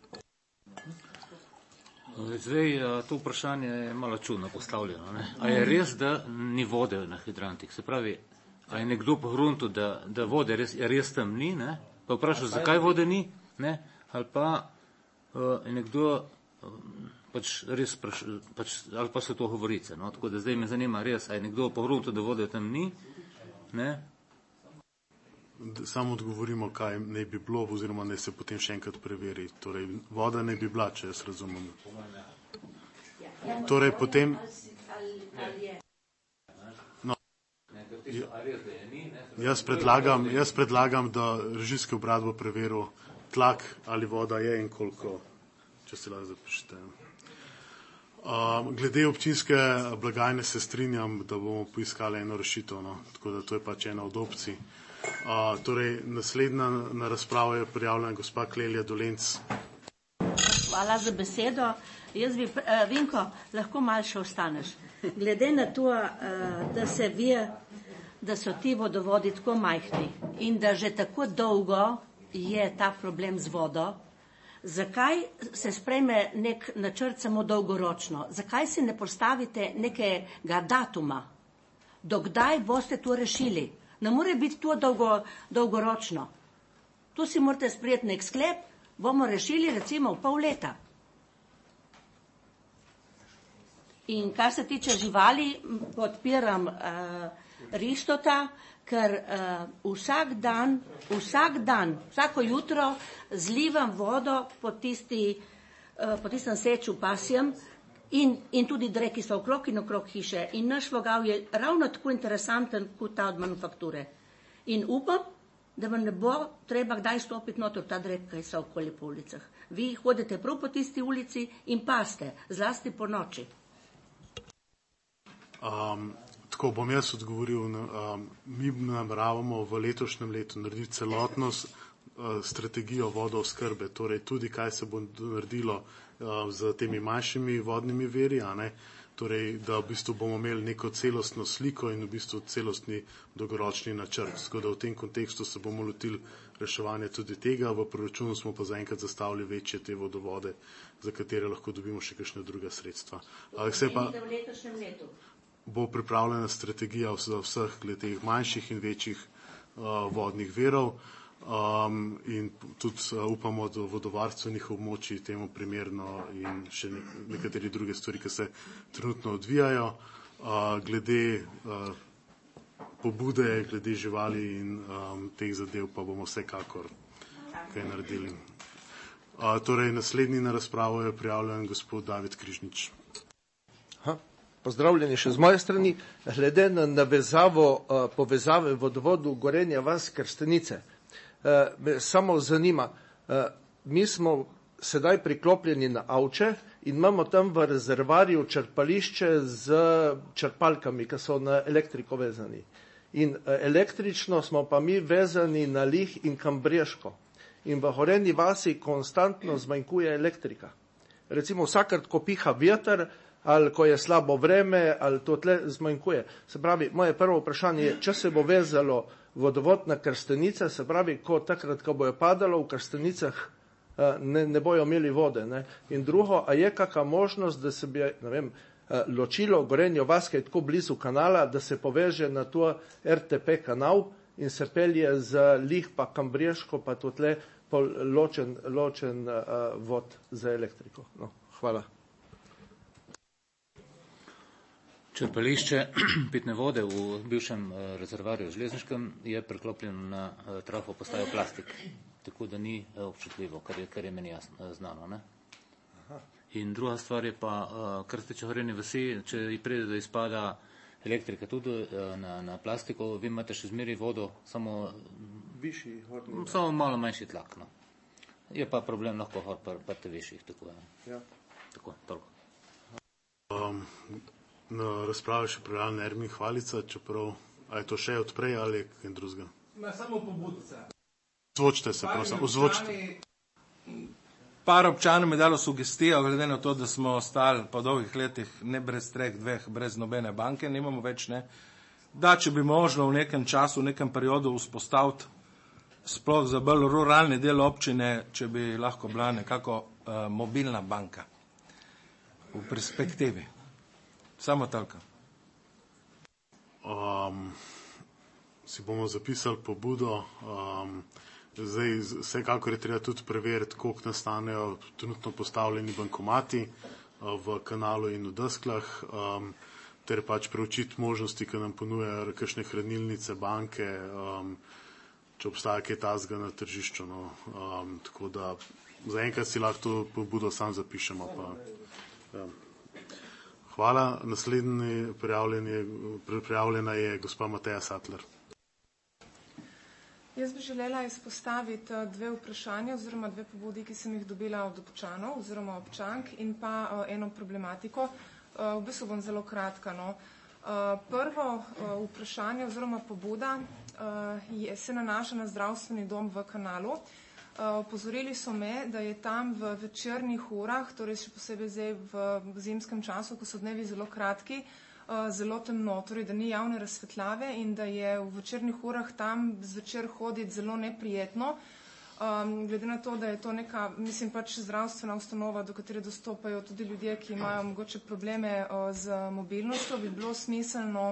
Zdaj, to vprašanje je malo čudno postavljeno. Ne? A je res, da ni vode na hidrantih? Se pravi, a je nekdo pogruntil, da, da vode res, res tam ni? Ne? Pa vprašal, zakaj vode ni? Ne? Ali pa uh, je nekdo pač res praš, pač, ali pa so to govorice. No? Tako da zdaj me zanima res, a je nekdo pogruntil, da vode tam ni? Ne? Samo odgovorimo, kaj ne bi bilo, oziroma ne se potem še enkrat preveri. Torej, voda ne bi bila, če jaz razumem. Torej, potem... No, jaz predlagam, jaz predlagam, da režijski obrat bo preveril tlak, ali voda je in koliko, če se lahko zapišete. Uh, glede občinske blagajne se strinjam, da bomo poiskali eno rešitev, no? Tako da to je pač ena od opcij. Uh, torej, naslednja na razpravo je prijavljena gospa Klelja Dolenc. Hvala za besedo. Jaz bi, uh, Vinko, lahko malo še ostaneš. Glede na to, uh, da se ve, da so ti vodovodi tako majhni in da že tako dolgo je ta problem z vodo, zakaj se sprejme nek načrt samo dolgoročno? Zakaj si ne postavite nekega datuma? Dokdaj boste to rešili? Ne more biti to dolgo, dolgoročno. Tu si morate sprejeti nek sklep, bomo rešili recimo v pol leta. In kar se tiče živali, podpiram uh, Ristota, ker uh, vsak dan, vsak dan, vsako jutro zlivam vodo po, tisti, uh, po tistem seču pasjem in, in tudi dreki so okrog in okrog hiše. In naš vogal je ravno tako interesanten kot ta od manufakture. In upam, da vam ne bo treba kdaj stopiti noter v ta drek, kaj so okoli po ulicah. Vi hodite prav po tisti ulici in paste, zlasti po noči. Um, Tako bom jaz odgovoril, um, mi nameravamo v letošnjem letu narediti celotno uh, strategijo vodooskrbe, torej tudi kaj se bo naredilo uh, z temi manjšimi vodnimi veri, a ne. torej da v bistvu bomo imeli neko celostno sliko in v bistvu celostni dolgoročni načrt. Tako da v tem kontekstu se bomo lotili reševanja tudi tega. V proračunu smo pa zaenkrat zastavili večje te vodovode, za katere lahko dobimo še kakšne druga sredstva. Se pa v letošnjem letu bo pripravljena strategija za vseh glede manjših in večjih uh, vodnih verov. Um, in tudi uh, upamo, da vodovarstvenih območij temu primerno in še ne, nekateri druge stvari, ki se trenutno odvijajo. Uh, glede uh, pobude, glede živali in um, teh zadev pa bomo vsekakor kaj naredili. Uh, torej, naslednji na razpravo je prijavljen gospod David Križnič. Aha. Pozdravljeni še z moje strani. Glede na navezavo uh, povezave vodovodu Gorenja vas Krstenice, Uh, me samo zanima, uh, mi smo sedaj priklopljeni na Avče in imamo tam v rezervarju črpališče z črpalkami, ki so na elektriko vezani. In uh, električno smo pa mi vezani na Lih in Kambreško. In v Gorenji vasi konstantno zmanjkuje elektrika. Recimo vsakrat, ko piha veter, ali ko je slabo vreme, ali to tle zmanjkuje. Se pravi, moje prvo vprašanje je, če se bo vezalo vodovod na Krstenice, se pravi, ko takrat, ko bojo padalo v Krstenicah, ne, ne bojo imeli vode. Ne? In drugo, a je kakšna možnost, da se bi, ne vem, ločilo Gorenjo vas, ki je tako blizu kanala, da se poveže na to R T P kanal in se pelje z Lih pa Kambreško, pa to tle ločen, ločen uh, vod za elektriko. No, hvala. Črpališče pitne vode v bivšem rezervarju železniškem je priklopljeno na trafo postajo plastik, tako da ni občutljivo, kar je, kar je meni jasno, znano. Ne? In druga stvar je pa, kar se tiče Gorenje vasi, če pride do izpada elektrike tudi na, na plastiko, vi imate še zmeri vodo, samo, višji, samo malo manjši tlak. No. Je pa problem lahko hor pa, pa te višjih. Tako, ja. tako toliko. Um, Na razpravi še prijavljen Ermin Hvalica, čeprav, a je to še odprej ali kaj drugega? Ma samo pobudica. Ozvočite se, prosim, ozvočite. Par občanov je dalo sugestijo, glede na to, da smo ostali po dolgih letih ne brez treh, dveh, brez nobene banke, nimamo več, ne, da če bi možno v nekem času, v nekem periodu vzpostaviti sploh za bolj ruralni del občine, če bi lahko bila nekako uh, mobilna banka v perspektivi. Samo toliko. Um, si bomo zapisali pobudo. Um, zdaj, vsekakor je treba tudi preveriti, koliko nastanejo trenutno postavljeni bankomati uh, v kanalu in v desklah, um, ter pač preučiti možnosti, ki nam ponujajo kakšne hranilnice, banke, um, če obstaja kaj tazga na tržišču. No. Um, tako da zaenkrat si lahko to pobudo sam zapišemo. Pa, ja. Hvala. Naslednji prijavljena je gospa Mateja Sattler. Jaz bi želela izpostaviti dve vprašanja oziroma dve pobudi, ki sem jih dobila od občanov oziroma občank in pa eno problematiko. V bistvu bom zelo kratka. No. Prvo vprašanje oziroma pobuda je, se nanaša na zdravstveni dom v Kanalu. Opozorili so me, da je tam v večernih urah, torej še posebej zdaj v zimskem času, ko so dnevi zelo kratki, zelo temno, torej da ni javne razsvetljave in da je v večernih urah tam zvečer hoditi zelo neprijetno. Um, glede na to, da je to neka, mislim pač zdravstvena ustanova, do katere dostopajo tudi ljudje, ki imajo mogoče probleme uh, z mobilnostjo, bi bilo smiselno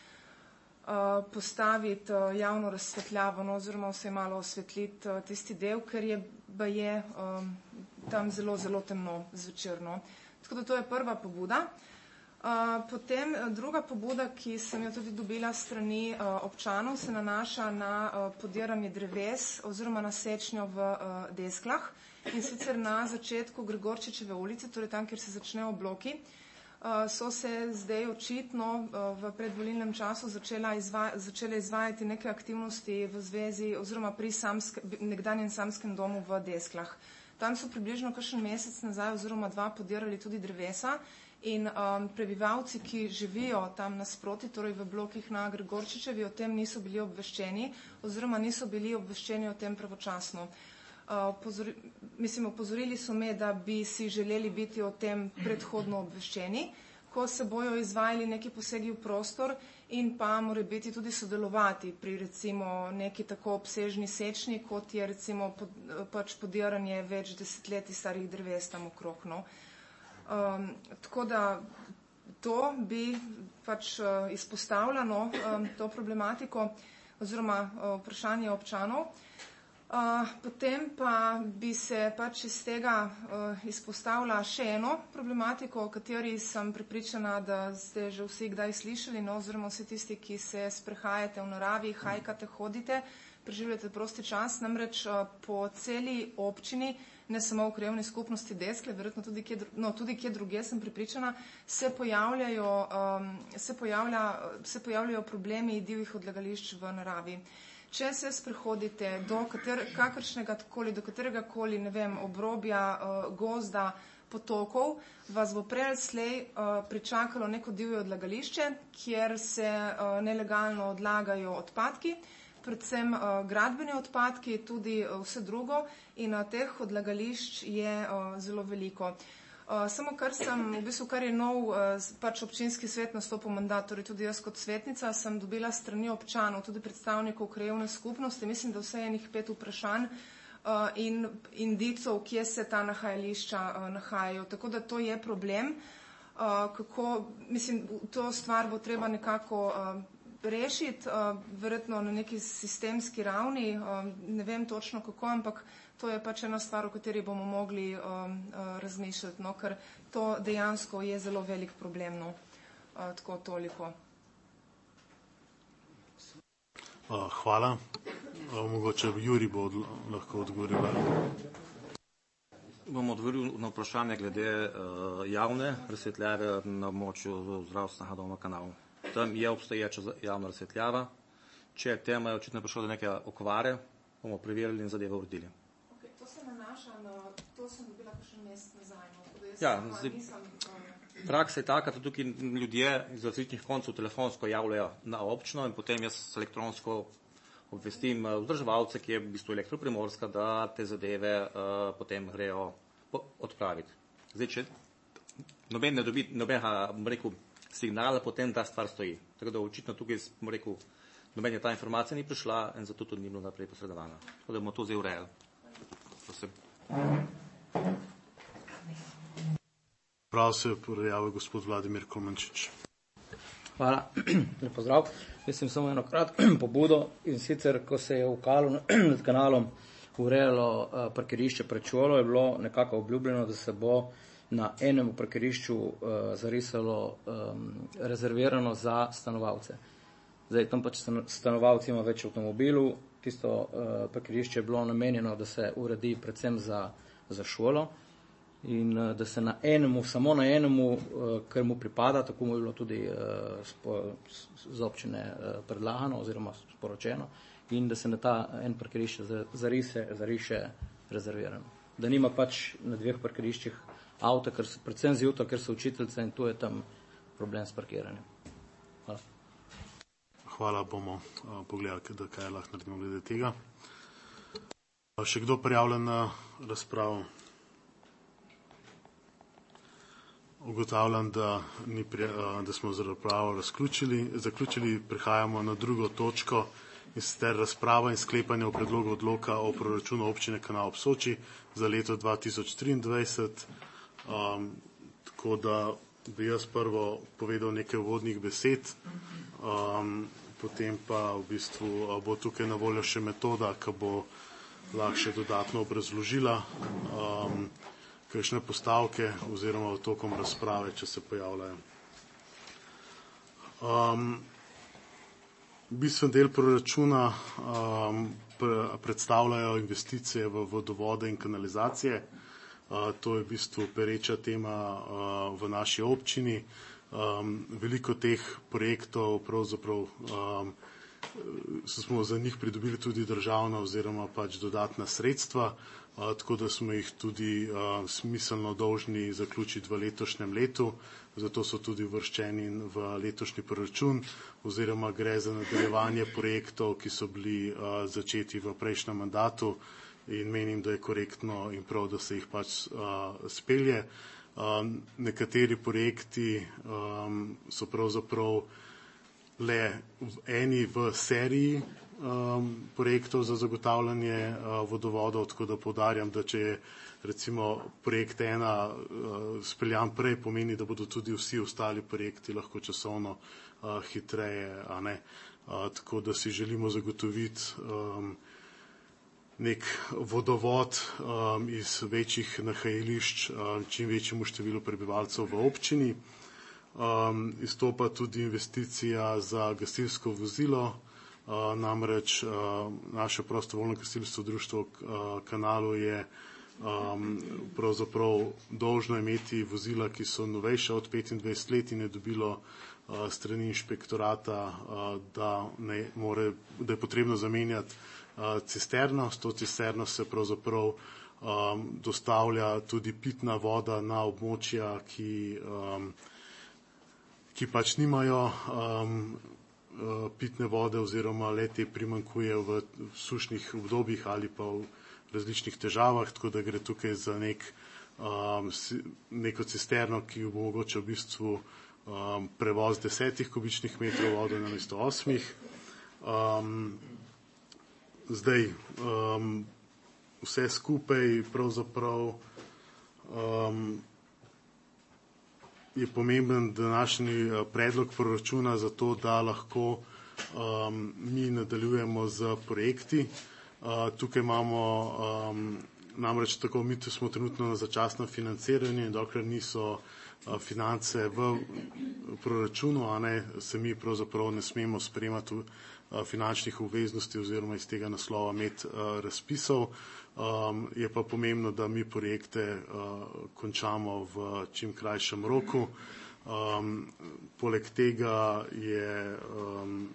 Uh, postaviti uh, javno razsvetljavo, no, oziroma vse malo osvetliti uh, tisti del, ker je, je um, tam zelo, zelo temno zvečerno. Tako da to je prva pobuda. Uh, potem druga pobuda, ki sem jo tudi dobila strani uh, občanov, se nanaša na uh, podiranje dreves oziroma na sečnjo v uh, Desklah in sicer na začetku Gregorčičeve ulice, torej tam, kjer se začnejo bloki. So se zdaj očitno v predvolilnem času začela izva, začele izvajati neke aktivnosti v zvezi oziroma pri samske, nekdanjem samskem domu v Desklah. Tam so približno kakšen mesec nazaj oziroma dva podirali tudi drevesa in um, prebivalci, ki živijo tam nasproti, torej v blokih na Gregorčičevi, o tem niso bili obveščeni oziroma niso bili obveščeni o tem pravočasno. Uh, pozori, mislim, opozorili so me, da bi si želeli biti o tem predhodno obveščeni. ko se bojo izvajali neki posegi v prostor in pa mora biti tudi sodelovati pri recimo neki tako obsežni sečni, kot je recimo pod, pač podiranje več desetletij starih dreves tam okrog. No. Um, tako da to bi pač uh, izpostavljalo um, to problematiko oziroma uh, vprašanje občanov. Uh, potem pa bi se pač iz tega uh, izpostavila še eno problematiko, o kateri sem prepričana, da ste že vsi kdaj slišali, no, oziroma vsi tisti, ki se sprehajate v naravi, hajkate, hodite, preživljate prosti čas, namreč uh, po celi občini, ne samo v krajevni skupnosti Deskle, verjetno tudi kje, no, tudi kje druge, sem prepričana, se pojavljajo, um, se pojavlja, se pojavljajo problemi divjih odlagališč v naravi. Če se sprehodite do kater, kakršnega koli, do katerega koli, ne vem, obrobja, uh, gozda, potokov, vas bo prej ali slej uh, pričakalo neko divje odlagališče, kjer se uh, nelegalno odlagajo odpadki, predvsem uh, gradbeni odpadki, tudi uh, vse drugo, in uh, teh odlagališč je uh, zelo veliko. Uh, samo kar sem, v bistvu kar je nov uh, pač občinski svet nastopil mandat, torej tudi jaz kot svetnica, sem dobila strani občanov, tudi predstavnikov krajevne skupnosti, mislim, da vse enih pet vprašanj uh, in indicov, kje se ta nahajališča uh, nahajajo. Tako da to je problem, uh, kako, mislim, to stvar bo treba nekako uh, rešiti, uh, verjetno na neki sistemski ravni, uh, ne vem točno kako, ampak to je pač ena stvar, o kateri bomo mogli um, uh, razmišljati, no, ker to dejansko je zelo velik problem, no, uh, tako toliko. Uh, hvala. Uh, mogoče Juri bo odlo, lahko odgovorila. Bom odgovoril na vprašanje glede uh, javne razsvetljave na območju zdravstvenega doma Kanal. Tam je obstoječa javna razsvetljava. Če tema je očitno prišlo do neke okvare, bomo preverili in zadeve uredili. To se nanaša na, to sem dobila kakšen mesec nazaj, no, tako da jaz ja, pa nisem... Um... Praksa je taka, da tukaj ljudje iz različnih koncev telefonsko javljajo na občino in potem jaz elektronsko obvestim vzdrževalce, ki je v bistvu Elektroprimorska, da te zadeve uh, potem grejo po, odpraviti. Zdaj, če noben ne dobi nobenega, bom rekel, signala, potem ta stvar stoji. Tako da očitno tukaj, bom rekel, noben je ta informacija ni prišla in zato tudi ni bilo naprej posredovana. Tako da bomo to zdaj urejali. Prosim. Prav se je pojavil gospod Vladimir Komančič. Hvala, lep pozdrav. Jaz sem samo eno kratko pobudo in sicer, ko se je v Kalu nad kanalom urejalo uh, parkirišče pred šolo, je bilo nekako obljubljeno, da se bo na enem parkirišču uh, zarisalo um, rezervirano za stanovalce. Zdaj, tam pač stanovalci ima več avtomobilov, tisto uh, parkirišče je bilo namenjeno, da se uredi predvsem za, za šolo in uh, da se na enemu, samo na enemu, uh, kar mu pripada, tako mu je bilo tudi uh, spo, z občine uh, predlagano oziroma sporočeno, in da se na ta en parkirišče zarise, zariše rezervirano. Da nima pač na dveh parkiriščih avta, ker so, predvsem zjutraj, ker so učiteljice in tu je tam problem s parkiranjem. Hvala. Hvala, bomo uh, pogledali, da kaj lahko naredimo glede tega. Uh, še kdo prijavljen na razpravo? Ugotavljam, da, ni pri, uh, da smo z razpravo zaključili. Prehajamo na drugo točko, in sicer razprava in sklepanje o predlogu odloka o proračunu občine Kanal ob Soči za leto dva tisoč triindvajset. Um, tako da bi jaz prvo povedal nekaj uvodnih besed. Um, Potem pa v bistvu bo tukaj na voljo še metoda, ki bo lahko še dodatno obrazložila um, kakšne postavke oziroma tokom razprave, če se pojavljajo. Um, bistven del proračuna um, pre, predstavljajo investicije v vodovode in kanalizacije. Uh, to je v bistvu pereča tema uh, v naši občini. Um, veliko teh projektov pravzaprav um, smo za njih pridobili tudi državna oziroma pač dodatna sredstva, uh, tako da smo jih tudi uh, smiselno dolžni zaključiti v letošnjem letu, zato so tudi uvrščeni v letošnji proračun oziroma gre za nadaljevanje projektov, ki so bili uh, začeti v prejšnjem mandatu in menim, da je korektno in prav, da se jih pač uh, spelje. Um, nekateri projekti um, so pravzaprav le v eni v seriji um, projektov za zagotavljanje uh, vodovodov, tako da poudarjam, da če je recimo projekt ena uh, speljan prej, pomeni, da bodo tudi vsi ostali projekti lahko časovno uh, hitreje, a ne. Uh, tako da si želimo zagotoviti um, nek vodovod um, iz večjih nahajališč um, čim večjemu številu prebivalcev v občini. Um, izstopa tudi investicija za gasilsko vozilo, uh, namreč uh, naše prostovoljno gasilstvo društvo uh, Kanalu je um, pravzaprav dolžno imeti vozila, ki so novejša od petindvajset let in je dobilo uh, strani inšpektorata, uh, da, ne more, da je potrebno zamenjati cisterno. S to cisterno se pravzaprav um, dostavlja tudi pitna voda na območja, ki, um, ki pač nimajo um, pitne vode oziroma le te primanjkuje v sušnih obdobjih ali pa v različnih težavah, tako da gre tukaj za nek, um, neko cisterno, ki bo mogoče v bistvu um, prevoz desetih kubičnih metrov vode namesto osmih. Um, Zdaj, um, vse skupaj pravzaprav um, je pomemben današnji predlog proračuna za to, da lahko um, mi nadaljujemo z projekti. Uh, tukaj imamo um, namreč tako, mi smo trenutno na začasnem financiranju in dokler niso uh, finance v proračunu, a ne, se mi pravzaprav ne smemo sprejemati finančnih obveznosti oziroma iz tega naslova imeti uh, razpisov. Um, je pa pomembno, da mi projekte uh, končamo v čim krajšem roku. Um, poleg tega je um,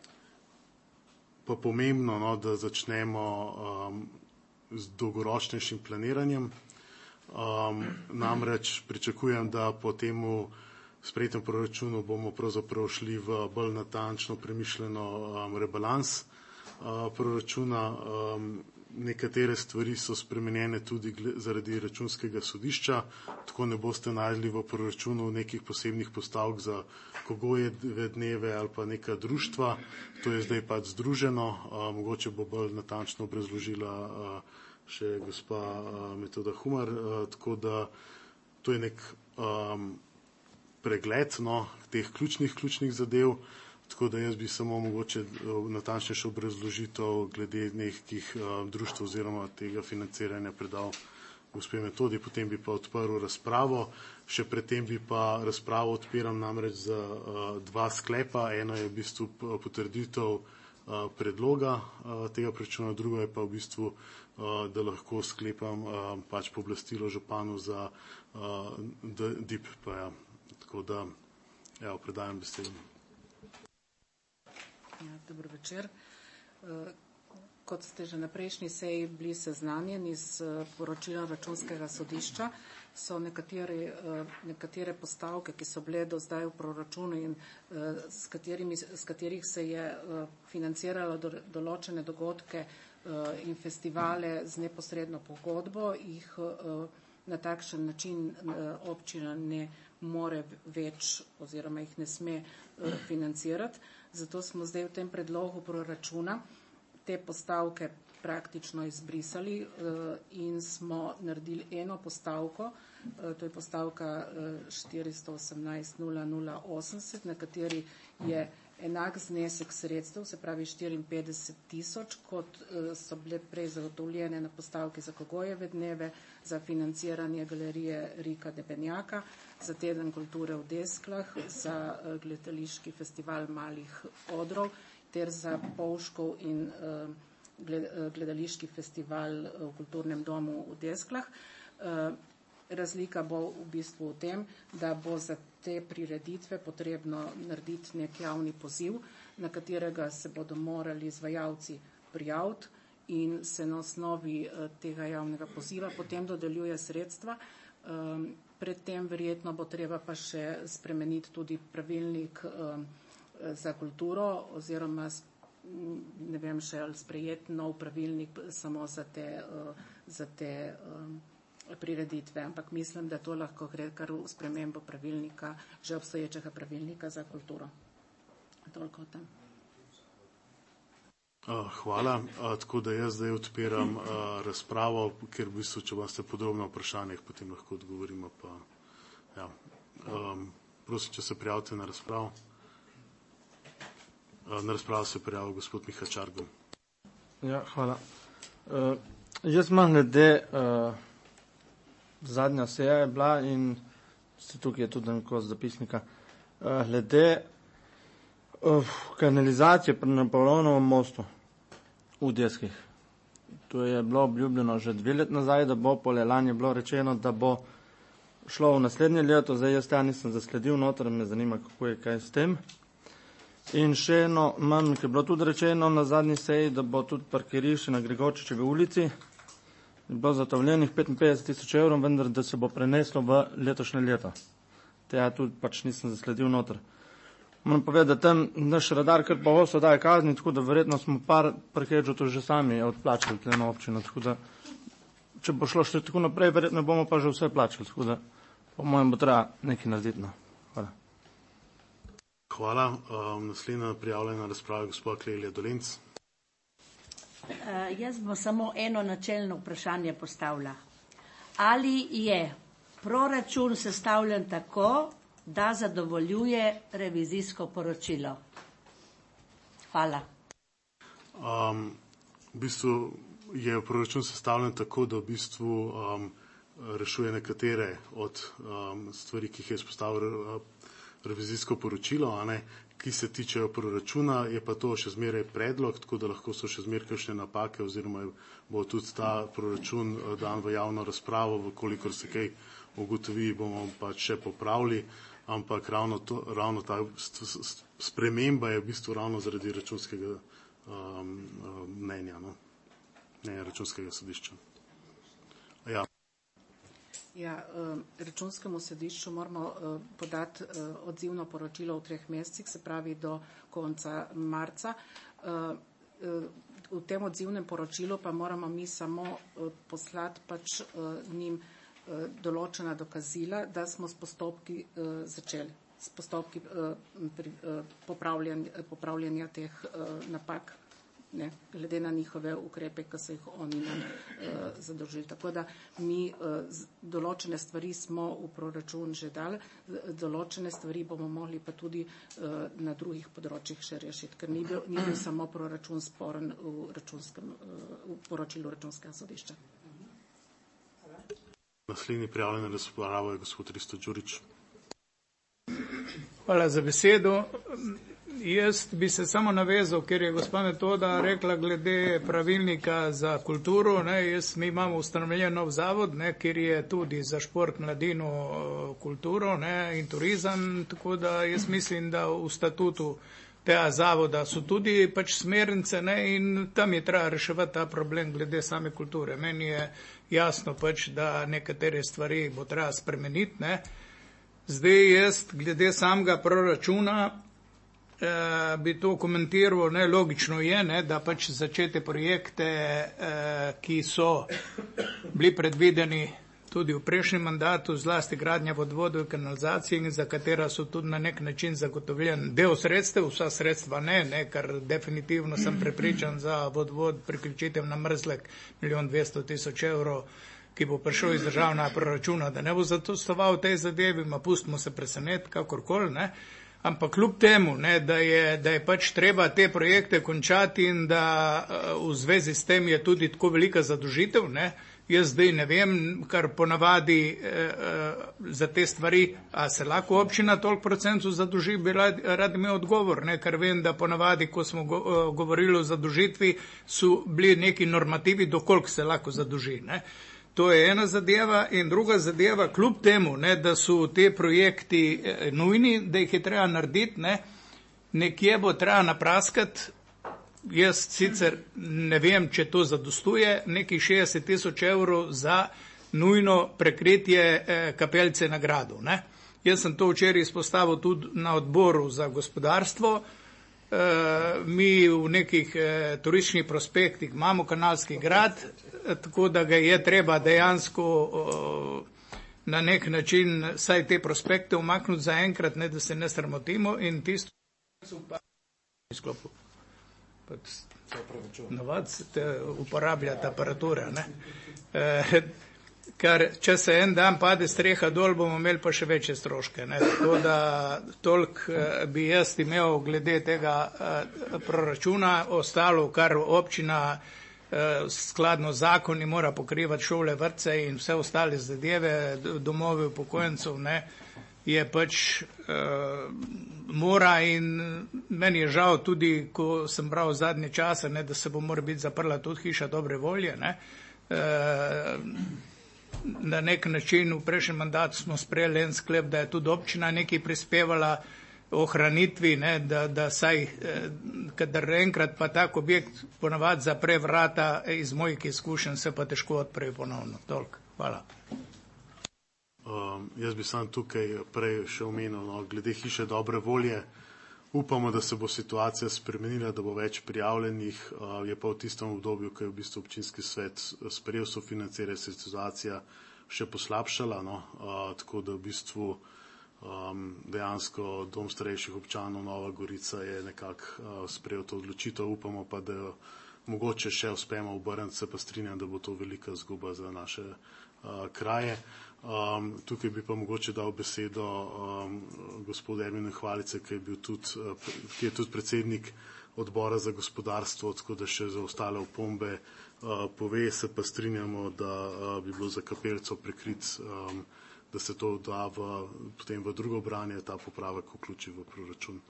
pa pomembno, no, da začnemo um, z dolgoročnejšim planiranjem. Um, namreč pričakujem, da po temu sprejetem proračunu bomo pravzaprav šli v bolj natančno premišljeno um, rebalans uh, proračuna. Um, nekatere stvari so spremenjene tudi zaradi računskega sodišča, tako ne boste najdli v proračunu nekih posebnih postavk za Kogojeve dneve ali pa neka društva. To je zdaj pač združeno, uh, mogoče bo bolj natančno obrazložila uh, še gospa uh, Metoda Humar, uh, tako da to je nek um, pregled, no, teh ključnih, ključnih zadev, tako da jaz bi samo mogoče natančnejšo obrazložitev glede nekih uh, društv oziroma tega financiranja predal gospe Metodi, potem bi pa odprl razpravo. Še predtem bi pa razpravo odpiram namreč za uh, dva sklepa. Eno je v bistvu potrditev uh, predloga uh, tega proračuna, drugo je pa v bistvu, uh, da lahko sklepam uh, pač pooblastilo županu za uh, D I P P. Tako da, evo, predajam besedo. Ja, dobro večer. Kot ste že na prejšnji seji bili seznanjeni s poročilom računskega sodišča, so nekatere, nekatere postavke, ki so bile do zdaj v proračunu in s, katerimi, s katerih se je financiralo do, določene dogodke in festivale z neposredno pogodbo, jih na takšen način občina ne more več oziroma jih ne sme financirati. Zato smo zdaj v tem predlogu proračuna te postavke praktično izbrisali in smo naredili eno postavko, to je postavka štiristo osemnajst nula nula osemdeset, na kateri je enak znesek sredstev, se pravi štiriinpetdeset tisoč, kot so bile prej zagotovljene na postavki za Kogojeve dneve, za financiranje galerije Rika Debenjaka, za teden kulture v Desklah, za gledališki festival Malih odrov ter za Polškov in gledališki festival v kulturnem domu v Desklah. Razlika bo v bistvu v tem, da bo za te prireditve potrebno narediti nek javni poziv, na katerega se bodo morali izvajalci prijaviti in se na osnovi tega javnega poziva potem dodeljuje sredstva. Predtem verjetno bo treba pa še spremeniti tudi pravilnik za kulturo oziroma ne vem še ali sprejeti nov pravilnik samo za te, za te prireditve, ampak mislim, da to lahko gre kar v spremembo pravilnika, že obstoječega pravilnika za kulturo. Toliko o tem. Hvala. Tako da jaz zdaj odpiram razpravo, ker v bistvu, če imate podrobno vprašanje, potem lahko odgovorimo. Pa, ja. um, prosim, če se prijavite na razpravo. Na razpravo se prijavil gospod Miha Čargov. Ja, hvala. Uh, jaz imam glede, uh, zadnja seja je bila in se tukaj je tudi neko zapisnika, uh, glede uh, kanalizacije pri Napoleonovem mostu v Deskih. To je bilo obljubljeno že dve let nazaj, da bo, pole lani je bilo rečeno, da bo šlo v naslednje leto, zdaj jaz ja nisem zasledil noter, me zanima, kako je kaj s tem. In še eno, imam, ki je bilo tudi rečeno na zadnji seji, da bo tudi parkirišče na Gregorčičevi ulici, je bilo zatovljenih petinpetdeset tisoč evrov, vendar da se bo preneslo v letošnje leto. Tega tudi pač nisem zasledil noter. Moram povedati, da tam naš radar kar pa oso daje kazni, tako da verjetno smo par parkiriščev to že sami odplačali tleno občino, tako da če bo šlo še tako naprej, verjetno bomo pa že vse plačali, tako da po mojem bo treba nekaj narediti. No. Hvala. Hvala. Um, naslednja prijavljena razprava je gospod Klelija Dolenc. Uh, jaz bom samo eno načelno vprašanje postavila. Ali je proračun sestavljen tako, da zadovoljuje revizijsko poročilo? Hvala. Um, v bistvu je proračun sestavljen tako, da v bistvu um, rešuje nekatere od um, stvari, ki jih je izpostavil revizijsko poročilo, a ne, ki se tičejo proračuna, je pa to še zmeraj predlog, tako da lahko so še zmeraj kakšne napake oziroma bo tudi ta proračun dan v javno razpravo, vkolikor se kaj ugotovi, bomo pa še popravili, ampak ravno, to, ravno ta sprememba je v bistvu ravno zaradi računskega um, mnenja, no? Mnenja računskega sodišča. Ja. Ja, računskemu sodišču moramo podati odzivno poročilo v treh mesecih, se pravi do konca marca. V tem odzivnem poročilu pa moramo mi samo poslati pač njim določena dokazila, da smo s postopki začeli, s postopki popravljanja, popravljanja teh napak. Ne, glede na njihove ukrepe, ki so jih oni nam uh, zadolžili. Tako da mi uh, določene stvari smo v proračun že dali, določene stvari bomo mogli pa tudi uh, na drugih področjih še rešiti, ker ni bil, ni bil samo proračun sporen v, računskem, uh, v poročilu računskega sodišča. Naslednji prijavljen razpravo je gospod Risto Đurić. Hvala za besedo. Jaz bi se samo navezal, ker je gospa Metoda rekla glede pravilnika za kulturo. Ne, jaz, mi imamo ustanovljen nov zavod, ne, kjer je tudi za šport, mladino, kulturo, ne, in turizem, tako da jaz mislim, da v statutu tega zavoda so tudi pač smernice, ne, in tam je treba reševati ta problem glede same kulture. Meni je jasno pač, da nekatere stvari bo treba spremeniti. Ne. Zdaj jaz glede samega proračuna Uh, bi to komentiral, ne, logično je, ne, da pač začete projekte, uh, ki so bili predvideni tudi v prejšnjem mandatu, zlasti gradnja vodovodov in kanalizacije, in za katera so tudi na nek način zagotovljen del sredstev, vsa sredstva ne, ne, ker definitivno sem prepričan za vodovod priključitev na Mrzlek milijon dvesto tisoč evrov, ki bo prišel iz državnega proračuna, da ne bo zadostoval tej zadevi, ma pustimo se preseneti, kakorkoli, ne. Ampak kljub temu, ne, da, je, da je pač treba te projekte končati in da uh, v zvezi s tem je tudi tako velika zadožitev, ne, jaz zdaj ne vem, kar ponavadi uh, za te stvari, a se lahko občina toliko procentov zadoži, bi rad, rad imel odgovor, ne, ker vem, da ponavadi, ko smo go, uh, govorili o zadožitvi, so bili neki normativi, dokoliko se lahko zadoži, ne. To je ena zadeva in druga zadeva, kljub temu, ne, da so te projekti eh, nujni, da jih je treba narediti, ne, nekje bo treba napraskati, jaz sicer ne vem, če to zadostuje, nekih šestdeset tisoč evrov za nujno prekritje eh, kapelce na gradu. Ne. Jaz sem to včeraj izpostavil tudi na odboru za gospodarstvo mi v nekih turističnih prospektih imamo kanalski grad, tako da ga je treba dejansko na nek način saj te prospekte umaknuti zaenkrat, ne da se ne sramotimo in tisto pa sklopu. Navad se uporabljati aparatura, ne. E, ker če se en dan pade streha dol, bomo imeli pa še večje stroške, ne. Tako da toliko bi jaz imel glede tega proračuna, ostalo, kar občina skladno zakoni mora pokrivati šole, vrtce in vse ostale zadeve, domove upokojencev, ne, je pač uh, mora in meni je žal tudi, ko sem bral zadnje čase, ne, da se bo mora biti zaprla tudi hiša dobre volje, ne. Uh, na nek način v prejšnjem mandatu smo sprejeli en sklep, da je tudi občina nekaj prispevala ohranitvi, ne, da, da saj, eh, kadar enkrat pa tak objekt ponavadi zapre vrata, iz mojih izkušenj se pa težko odpre ponovno. Toliko. Hvala. Um, jaz bi sam tukaj prej še omenil, no, glede hiše dobre volje. Upamo, da se bo situacija spremenila, da bo več prijavljenih, uh, je pa v tistem obdobju, ko je v bistvu občinski svet sprejel sofinanciranje, se situacija še poslabšala, no, uh, tako da v bistvu um, dejansko Dom starejših občanov Nova Gorica je nekako uh, sprejel to odločitev. Upamo pa, da jo mogoče še uspemo obrniti, se pa strinjam, da bo to velika zguba za naše uh, kraje. Um, tukaj bi pa mogoče dal besedo um, gospodu Erminu Hvalice, ki je bil tudi, uh, ki je tudi predsednik odbora za gospodarstvo, tako da še za ostale opombe uh, pove, se pa strinjamo, da uh, bi bilo za kapelico prekrit, um, da se to da v, potem v drugo branje, ta popravek vključi v proračun.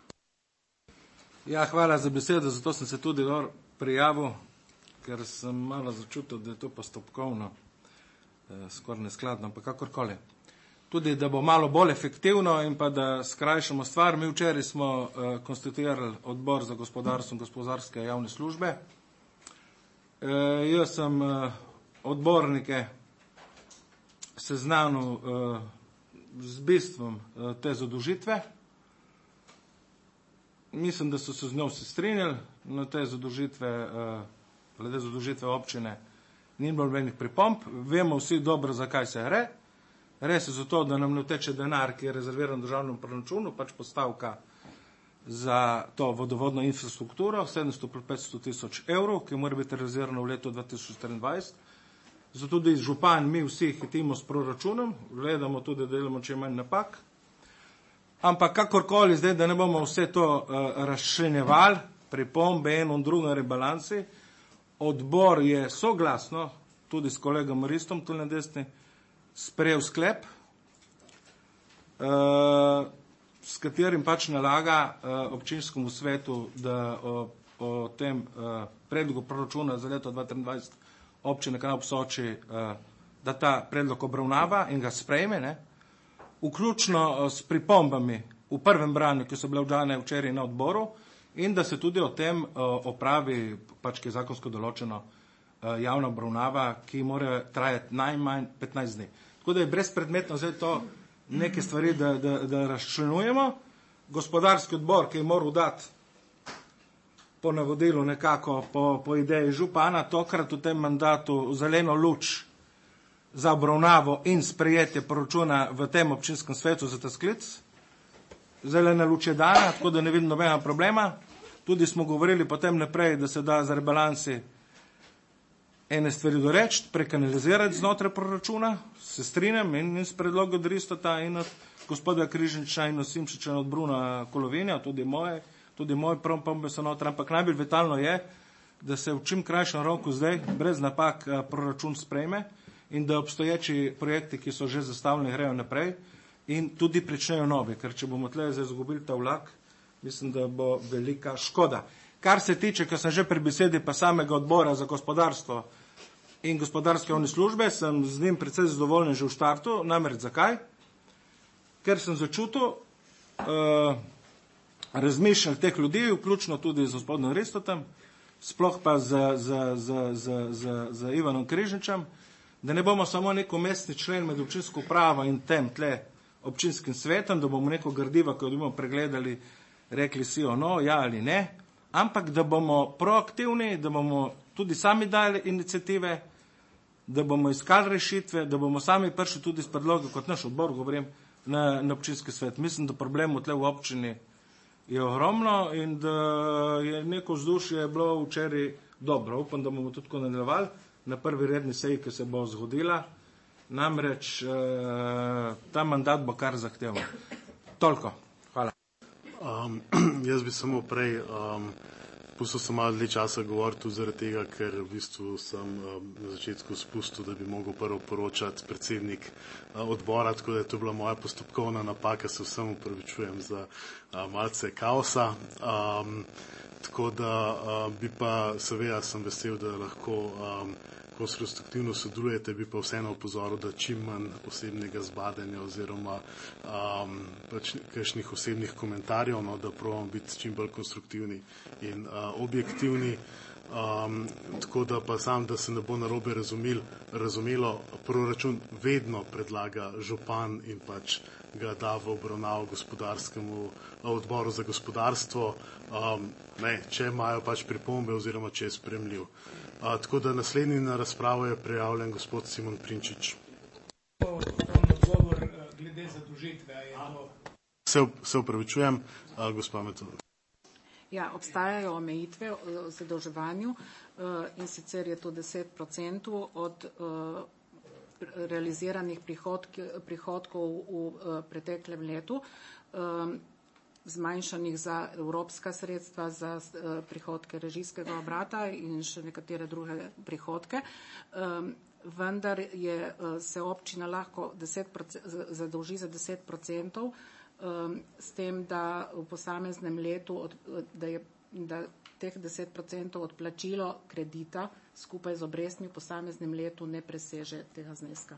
Ja, hvala za besedo, zato sem se tudi prijavil, ker sem malo začutil, da je to postopkovno skoraj neskladno, pa kakorkoli. Tudi, da bo malo bolj efektivno in pa da skrajšamo stvar. Mi včeraj smo uh, konstituirali odbor za gospodarstvo in gospodarske javne službe. Uh, jaz sem uh, odbornike seznanil uh, z bistvom uh, te zadolžitve. Mislim, da so se z njo vsi strinjali na te zadolžitve, uh, glede zadolžitve občine. Ni bilo nobenih pripomb, vemo vsi dobro, zakaj se gre. Res je zato, da nam ne teče denar, ki je rezerviran v državnem proračunu, pač postavka za to vodovodno infrastrukturo, sedemsto do petsto tisoč evrov, ki mora biti realizirano v letu dva tisoč štiriindvajset. Zato tudi župan, mi vsi hitimo s proračunom, gledamo tudi, da delamo čim manj napak. Ampak kakorkoli zdaj, da ne bomo vse to uh, razčlenjevali, pripombe eno in drugo rebalansi, odbor je soglasno, tudi s kolegom Ristom, tu na desni, sprejel sklep, uh, s katerim pač nalaga uh, občinskemu svetu, da o, o tem uh, predlogu proračuna za leto dva tisoč triindvajset občine Kanal ob Soči, uh, da ta predlog obravnava in ga sprejme, ne, vključno uh, s pripombami v prvem branju, ki so bile vdane včeraj na odboru, in da se tudi o tem uh, opravi, pač ki je zakonsko določeno, uh, javna obravnava, ki mora trajati najmanj petnajst dni. Tako da je brezpredmetno zdaj to neke stvari, da, da, da razčlenujemo. Gospodarski odbor, ki je moral dati po navodilu nekako, po, po ideji župana, tokrat v tem mandatu zeleno luč za obravnavo in sprejetje proračuna v tem občinskem svetu za ta sklic. Zelena luč je dana, tako da ne vidim nobenega problema. Tudi smo govorili potem naprej, da se da za rebalansi ene stvari doreči, prekanalizirati znotraj proračuna, se strinjam in, in s predlogom Ristota in od gospoda Križniča in od Simčiča in od Bruna Kolovinja, tudi moje, tudi moje prombe so noter, ampak najbolj vitalno je, da se v čim krajšem roku zdaj brez napak proračun sprejme in da obstoječi projekti, ki so že zastavljeni, grejo naprej in tudi pričnejo novi, ker če bomo tle zdaj izgubili ta vlak, mislim, da bo velika škoda. Kar se tiče, ko sem že pri besedi pa samega odbora za gospodarstvo in gospodarske javne službe, sem z njim predvsej zadovoljen že v štartu, namreč zakaj? Ker sem začutil uh, razmišljanje teh ljudi, vključno tudi z gospodom Ristotem, sploh pa z, z, z, z, z, z Ivanom Križničem, da ne bomo samo nek umestni člen med občinsko upravo in tem tle občinskim svetom, da bomo neko gradivo, ki jo bomo pregledali, rekli si ono, ja ali ne, ampak da bomo proaktivni, da bomo tudi sami dali iniciative, da bomo iskali rešitve, da bomo sami prišli tudi s predloga, kot naš odbor, govorim, na, na občinski svet. Mislim, da problemov tle v občini je ogromno in da je neko vzdušje bilo včeraj dobro. Upam, da bomo tudi tako nadaljevali na prvi redni seji, ki se bo zgodila. Namreč eh, ta mandat bo kar zahteval. Toliko. Hvala. Um, jaz bi samo prej um, pustil sem malo dlje časa govoriti tudi zaradi tega, ker v bistvu sem um, na začetku spustil, da bi mogel prvo poročati predsednik uh, odbora, tako da je to bila moja postopkovna napaka, se vsem upravičujem za uh, malce kaosa. Um, tako da uh, bi pa seveda sem vesel, da lahko um, konstruktivno sodelujete, bi pa vseeno opozoril, da čim manj osebnega zbadanja oziroma um, pač kakšnih osebnih komentarjev, no, da probamo biti čim bolj konstruktivni in uh, objektivni. Um, tako da pa sam, da se ne bo narobe razumel, razumelo, proračun vedno predlaga župan in pač ga da v obravnavo gospodarskemu odboru za gospodarstvo, um, ne, če imajo pač pripombe oziroma če je spremljiv. A, tako da naslednji na razpravo je prijavljen gospod Simon Prinčič. Odgovor glede zadolžitve je to. Se, se upravičujem, gospa Metoda. Ja, obstajajo omejitve o zadolževanju in sicer je to deset odstotkov od realiziranih prihodkov v preteklem letu, zmanjšanih za evropska sredstva, za prihodke režijskega obrata in še nekatere druge prihodke. Vendar je, se občina lahko deset procentov, zadolži za deset odstotkov, s tem, da v posameznem letu, da je da teh deset odstotkov odplačilo kredita skupaj z obrestmi v posameznem letu ne preseže tega zneska.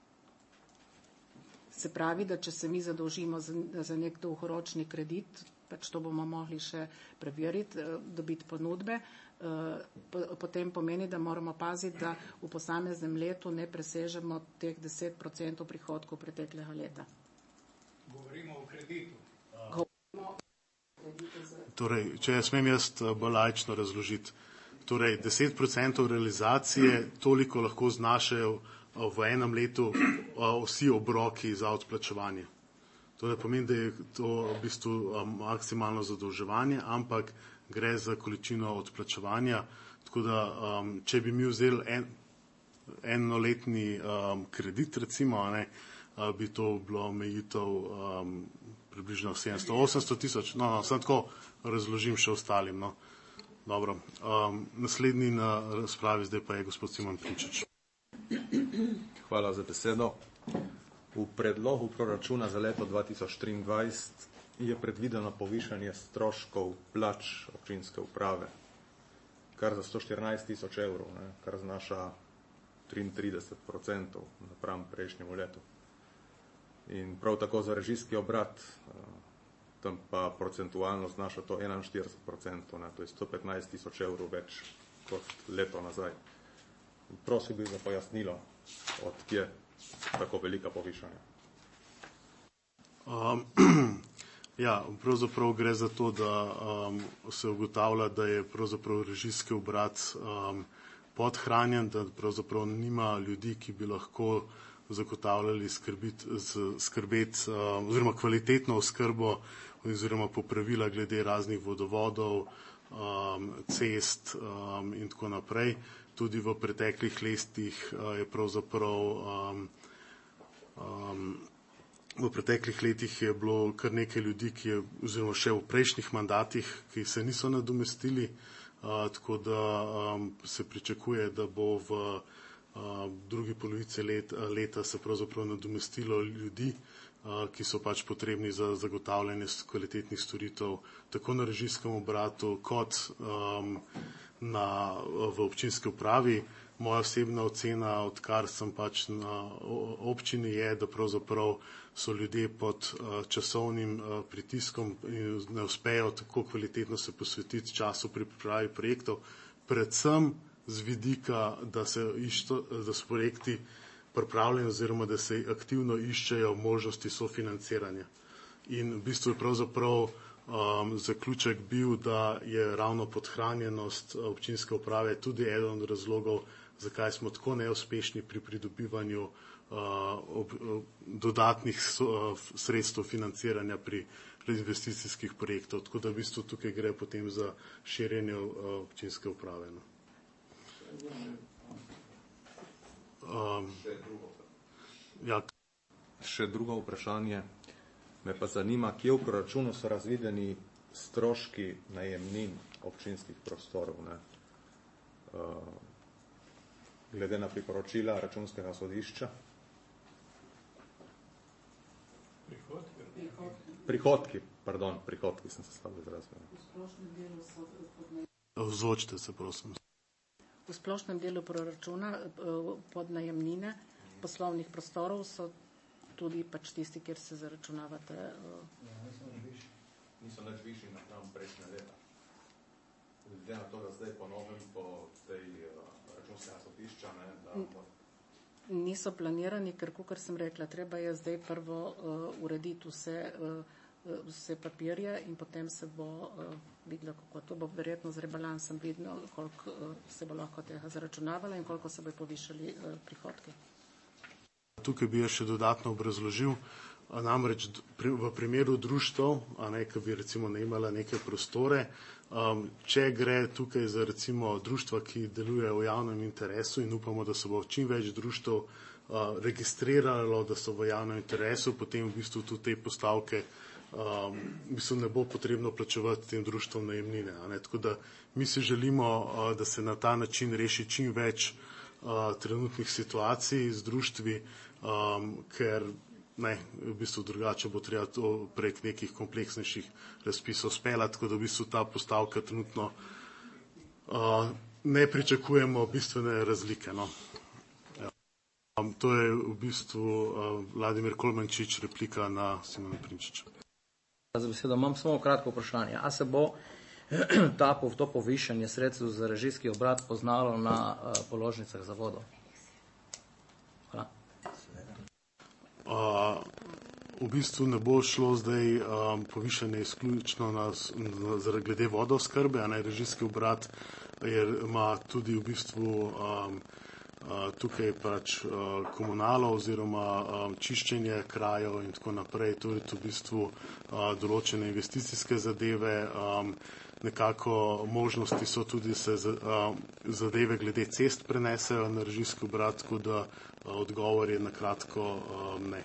Se pravi, da če se mi zadolžimo za, za nek dolgoročni kredit, pač to bomo mogli še preveriti, dobiti ponudbe, potem pomeni, da moramo paziti, da v posameznem letu ne presežemo teh deset odstotkov prihodkov preteklega leta. Govorimo o kreditu. Torej, če jaz smem jaz bolj laično razložiti, torej deset odstotkov realizacije toliko lahko znašajo v enem letu vsi obroki za odplačevanje. To ne pomeni, da je to v bistvu maksimalno zadolževanje, ampak gre za količino odplačevanja. Tako da, če bi mi vzeli en, enoletni kredit, recimo, ne, bi to bilo omejitev približno sedemsto osemsto tisoč. No, no, sem tako razložim še ostalim. No. Dobro. Naslednji na razpravi zdaj pa je gospod Simon Prinčič. Hvala za besedo. V predlogu proračuna za leto dva tisoč triindvajset je predvideno povišanje stroškov plač občinske uprave, kar za sto štirinajst tisoč evrov, ne, kar znaša triintrideset odstotkov napram prejšnjemu letu. In prav tako za režijski obrat, tam pa procentualno znaša to enainštirideset odstotkov, ne, to je sto petnajst tisoč evrov več kot leto nazaj. Prosil bi za pojasnilo, odkje tako velika povišanja. Um, ja, pravzaprav gre za to, da um, se ugotavlja, da je pravzaprav režijski obrat um, podhranjen, da pravzaprav nima ljudi, ki bi lahko zagotavljali skrbit, skrbet um, oziroma kvalitetno oskrbo oziroma popravila glede raznih vodovodov, um, cest um, in tako naprej. Tudi v preteklih letih je pravzaprav um, um, v preteklih letih je bilo kar nekaj ljudi, ki je, oziroma še v prejšnjih mandatih, ki se niso nadomestili, uh, tako da um, se pričakuje, da bo v uh, drugi polovici let, leta se pravzaprav nadomestilo ljudi, uh, ki so pač potrebni za zagotavljanje kvalitetnih storitev, tako na režijskem obratu kot um, Na, v občinski upravi. Moja osebna ocena, odkar sem pač na občini, je, da pravzaprav so ljudje pod uh, časovnim uh, pritiskom in ne uspejo tako kvalitetno se posvetiti času pri pripravi projektov, predvsem z vidika, da, se išto, da so projekti pripravljeni oziroma da se aktivno iščejo možnosti sofinanciranja. In v bistvu je pravzaprav um, zaključek bil, da je ravno podhranjenost občinske uprave tudi eden od razlogov, zakaj smo tako neuspešni pri pridobivanju uh, ob, ob, dodatnih so, uh, sredstev financiranja pri investicijskih projektov. Tako da v bistvu tukaj gre potem za širjenje uh, občinske uprave. No. Um, ja. Še drugo vprašanje. Me pa zanima, kje v proračunu so razvideni stroški najemnin občinskih prostorov, ne? Uh, glede na priporočila Računskega sodišča. Prihodki. Prihodki, pardon, prihodki sem se slabo izrazil. Vzvočite se, prosim. V splošnem delu proračuna pod najemnine poslovnih prostorov so tudi pač tisti, kjer se zaračunavate. Ja, niso nič višji napram prejšnje leta. Glede na to, da zdaj ponovim po tej Računskega sodišča, ne, da... Niso planirani, ker, kot sem rekla, treba je zdaj prvo uh, urediti vse, uh, vse papirje in potem se bo uh, videlo, kako to bo verjetno z rebalansom vidno, koliko uh, se bo lahko tega zaračunavalo in koliko se bo povišali uh, prihodki. Tukaj bi jaz še dodatno obrazložil, namreč v primeru društev, a ne, ki bi recimo ne imela neke prostore, um, če gre tukaj za recimo društva, ki delujejo v javnem interesu in upamo, da se bo čim več društev uh, registriralo, da so v javnem interesu, potem v bistvu tudi te postavke um, v bistvu ne bo potrebno plačevati tem društvom najemnine. A ne. Tako da mi si želimo, uh, da se na ta način reši čim več uh, trenutnih situacij z društvi, um, ker ne, v bistvu drugače bo treba to prek nekih kompleksnejših razpisov speljati, tako da v bistvu ta postavka trenutno uh, ne pričakujemo bistvene razlike. No. Ja. Um, to je v bistvu uh, Vladimir Kolmančič, replika na Simona Prinčiča. Za besedo imam samo kratko vprašanje. A se bo ta, to povišanje sredstev za režijski obrat poznalo na uh, položnicah za vodo? Hvala. Uh, v bistvu ne bo šlo zdaj um, povišanje izključno na, na, glede vodooskrbe, a ne režijski obrat, jer ima tudi v bistvu um, uh, tukaj pač uh, komunalo oziroma um, čiščenje krajev in tako naprej, tudi v bistvu uh, določene investicijske zadeve, um, nekako možnosti so tudi se uh, zadeve glede cest prenesejo na režijski obrat, tako da odgovor je na kratko uh, ne.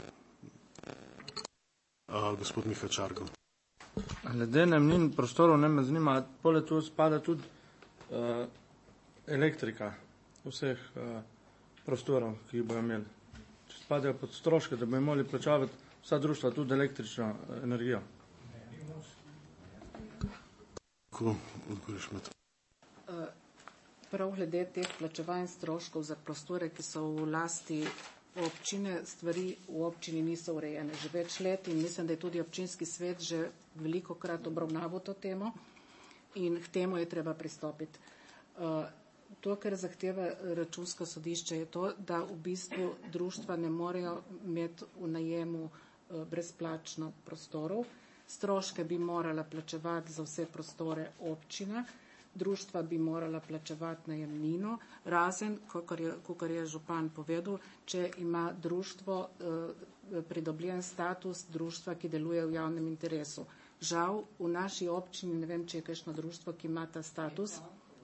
Uh, gospod Miha Čargo. Glede najemnin prostorov ne me zanima, poleg tu spada tudi uh, elektrika vseh uh, prostorov, ki jih bojo imeli. Če spadajo pod stroške, da bojo morali plačavati vsa društva tudi električno uh, energijo. Ko odgovoriš me to? Uh, Prav glede teh plačevanj stroškov za prostore, ki so v lasti občine, stvari v občini niso urejene že več let in mislim, da je tudi občinski svet že veliko krat obravnaval to temo in k temu je treba pristopiti. To, kar zahteva Računsko sodišče, je to, da v bistvu društva ne morejo imeti v najemu brezplačno prostorov. Stroške bi morala plačevati za vse prostore občina, društva bi morala plačevati najemnino, razen, kakor je župan povedal, če ima društvo eh, pridobljen status društva, ki deluje v javnem interesu. Žal, v naši občini, ne vem, če je kakšno društvo, ki ima ta status.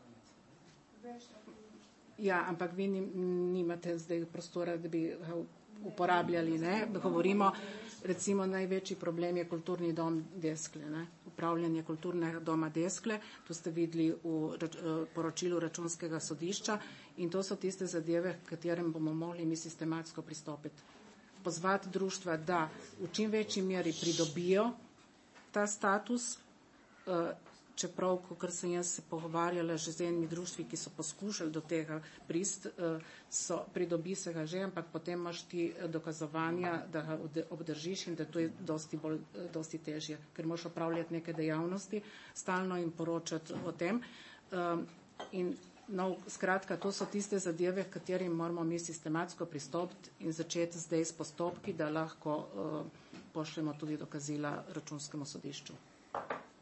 Ja, ampak vi nimate zdaj prostora, da bi ga uporabljali, ne? Govorimo, recimo, največji problem je kulturni dom Deskle, ne? Upravljanje kulturnega doma Deskle, to ste videli v poročilu Računskega sodišča in to so tiste zadeve, k katerim bomo mogli mi sistematsko pristopiti. Pozvati društva, da v čim večji meri pridobijo ta status, čeprav, kot sem jaz se pogovarjala že z enimi društvi, ki so poskušali do tega prist, so, pridobi se ga že, ampak potem imaš ti dokazovanja, da ga obdržiš in da to je dosti, bolj, dosti težje, ker moraš opravljati neke dejavnosti, stalno jim poročati o tem. In no, skratka, to so tiste zadeve, k katerim moramo mi sistematsko pristopiti in začeti zdaj s postopki, da lahko uh, pošljemo tudi dokazila Računskemu sodišču.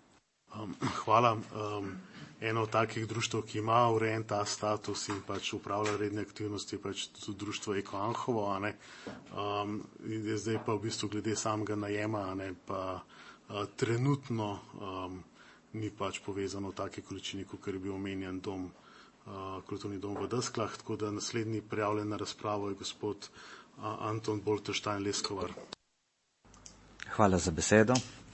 Um, hvala. Um, eno od takih društv, ki ima urejen ta status in pač upravlja redne aktivnosti, je pač tudi društvo Eko Anhovo, a ne. Um, je zdaj pa v bistvu glede samega najema, a ne, pa uh, trenutno um, ni pač povezano v take količini, kot je bil omenjen dom, uh, kulturni dom v Desklah, tako da naslednji prijavljen na razpravo je gospod uh, Anton Bolteštajn Leskovar. Hvala za besedo.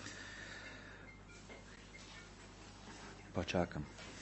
Počakam.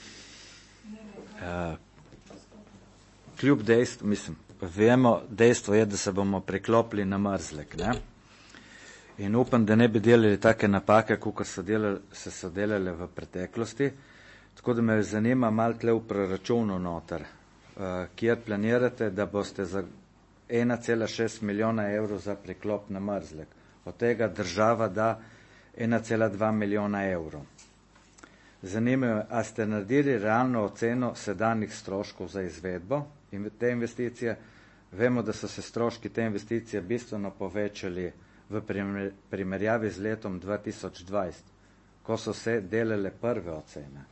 Uh, kljub dejstvu, mislim, vemo, dejstvo je, da se bomo preklopili na Mrzlek, ne? In upam, da ne bi delali take napake, kot so delali, se so delali v preteklosti. Tako da me zanima malo tle v proračunu noter, uh, kjer planirate, da boste za ena cela šest milijona evrov za preklop na Mrzlek. Od tega država da ena cela dva milijona evrov. Zanima me, a ste naredili realno oceno sedanjih stroškov za izvedbo in te investicije? Vemo, da so se stroški te investicije bistveno povečali v primerjavi z letom dva tisoč dvajset, ko so se delale prve ocene.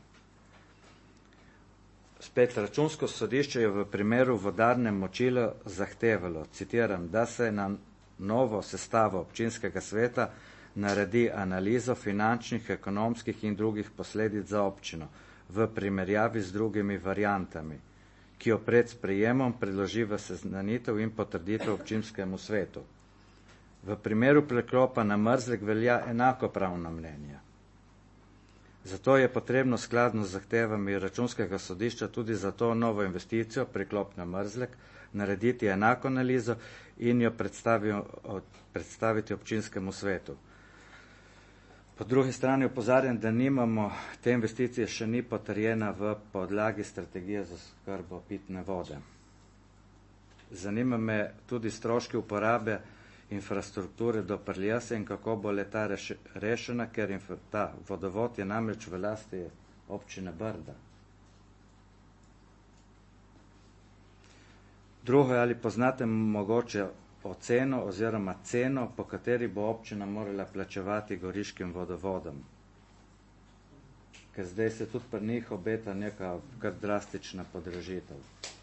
Spet računsko sodišče je v primeru vodarne močilo zahtevalo, citiram, da se na novo sestavo občinskega sveta naredi analizo finančnih, ekonomskih in drugih posledic za občino v primerjavi z drugimi variantami, ki jo pred sprejemom predloži v seznanitev in potrditev občinskemu svetu. V primeru preklopa na Mrzlek velja enako pravno mnenje. Zato je potrebno skladno z zahtevami računskega sodišča tudi za to novo investicijo, preklop na Mrzlek, narediti enako analizo in jo predstaviti občinskemu svetu. Po drugi strani opozarjam, da nimamo, te investicije še ni potrjena v podlagi strategije za oskrbo pitne vode. Zanima me tudi stroški uporabe infrastrukture do Prljase in kako bo leta rešena, ker ta vodovod je namreč v lasti občine Brda. Drugo, ali poznate mogoče oceno oziroma ceno, po kateri bo občina morala plačevati goriškim vodovodom. Ker zdaj se tudi pri njih obeta neka kar drastična podražitev.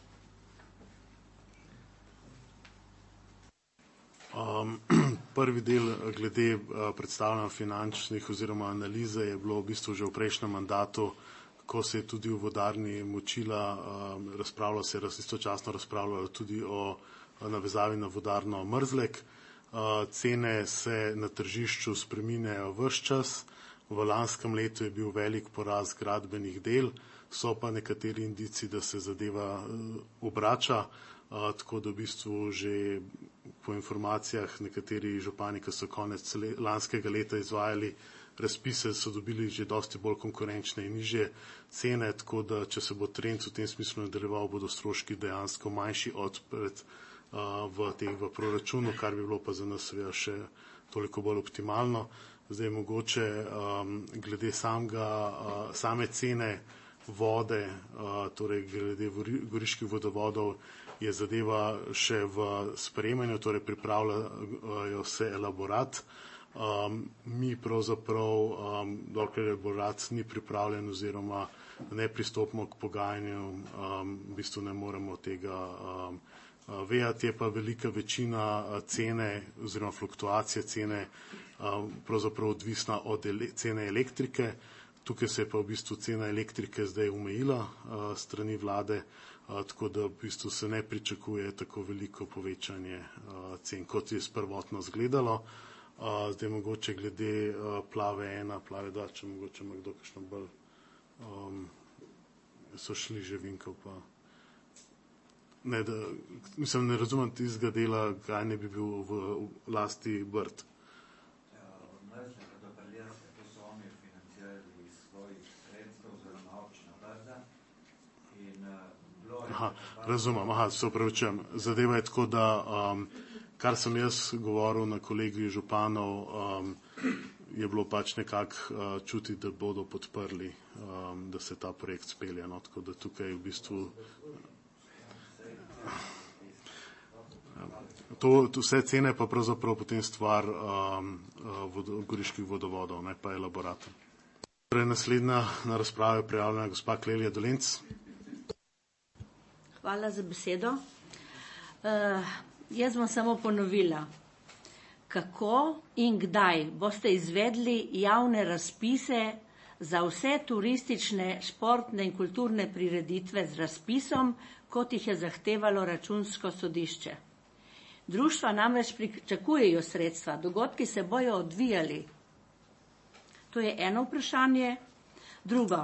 Um, prvi del glede uh, predstavljanja finančnih oziroma analize je bilo v bistvu že v prejšnjem mandatu, ko se je tudi v vodarni močila um, razpravljalo, se je raz, istočasno razpravljalo tudi o navezavi na vodarno Mrzlek. Cene se na tržišču spreminjajo ves čas. V lanskem letu je bil velik porast gradbenih del, so pa nekateri indici, da se zadeva obrača, tako da v bistvu že po informacijah nekateri župani, ki so konec lanskega leta izvajali razpise, so dobili že dosti bolj konkurenčne in nižje cene, tako da če se bo trend v tem smislu nadaljeval, bodo stroški dejansko manjši od pred v teh v proračunu, kar bi bilo pa za nas seveda še toliko bolj optimalno. Zdaj mogoče um, glede samega, uh, same cene vode, uh, torej glede goriških vodovodov, je zadeva še v sprejemanju, torej pripravljajo se elaborat. Um, mi pravzaprav, um, dokler elaborat ni pripravljen oziroma ne pristopimo k pogajanju, um, v bistvu ne moremo tega um, vejati. Je pa velika večina cene oziroma fluktuacije cene pravzaprav odvisna od ele, cene elektrike. Tukaj se je pa v bistvu cena elektrike zdaj omejila strani vlade, tako da v bistvu se ne pričakuje tako veliko povečanje cen, kot je prvotno izgledalo. Zdaj mogoče glede plave ena, plave dva, če mogoče ima kdo kakšno bolj, um, so šli že Vinkov pa. Ne, da, mislim, ne razumem tistega dela, kaj ne bi bil v, v lasti Brd. Aha, razumem, aha, se upravičujem. Zadeva je tako, da um, kar sem jaz govoril na kolegiju županov, um, je bilo pač nekako uh, čutiti, da bodo podprli, um, da se ta projekt spelje. No, tako da tukaj v bistvu To, to vse cene pa pravzaprav potem stvar um, vodo, goriških vodovodov, ne pa elaborata. Torej, naslednja na razpravo je prijavljena gospa Klelija Dolenc. Hvala za besedo. Uh, jaz bom samo ponovila, kako in kdaj boste izvedli javne razpise za vse turistične, športne in kulturne prireditve z razpisom, kot jih je zahtevalo Računsko sodišče. Društva namreč pričakujejo sredstva, dogodki se bojo odvijali. To je eno vprašanje. Drugo,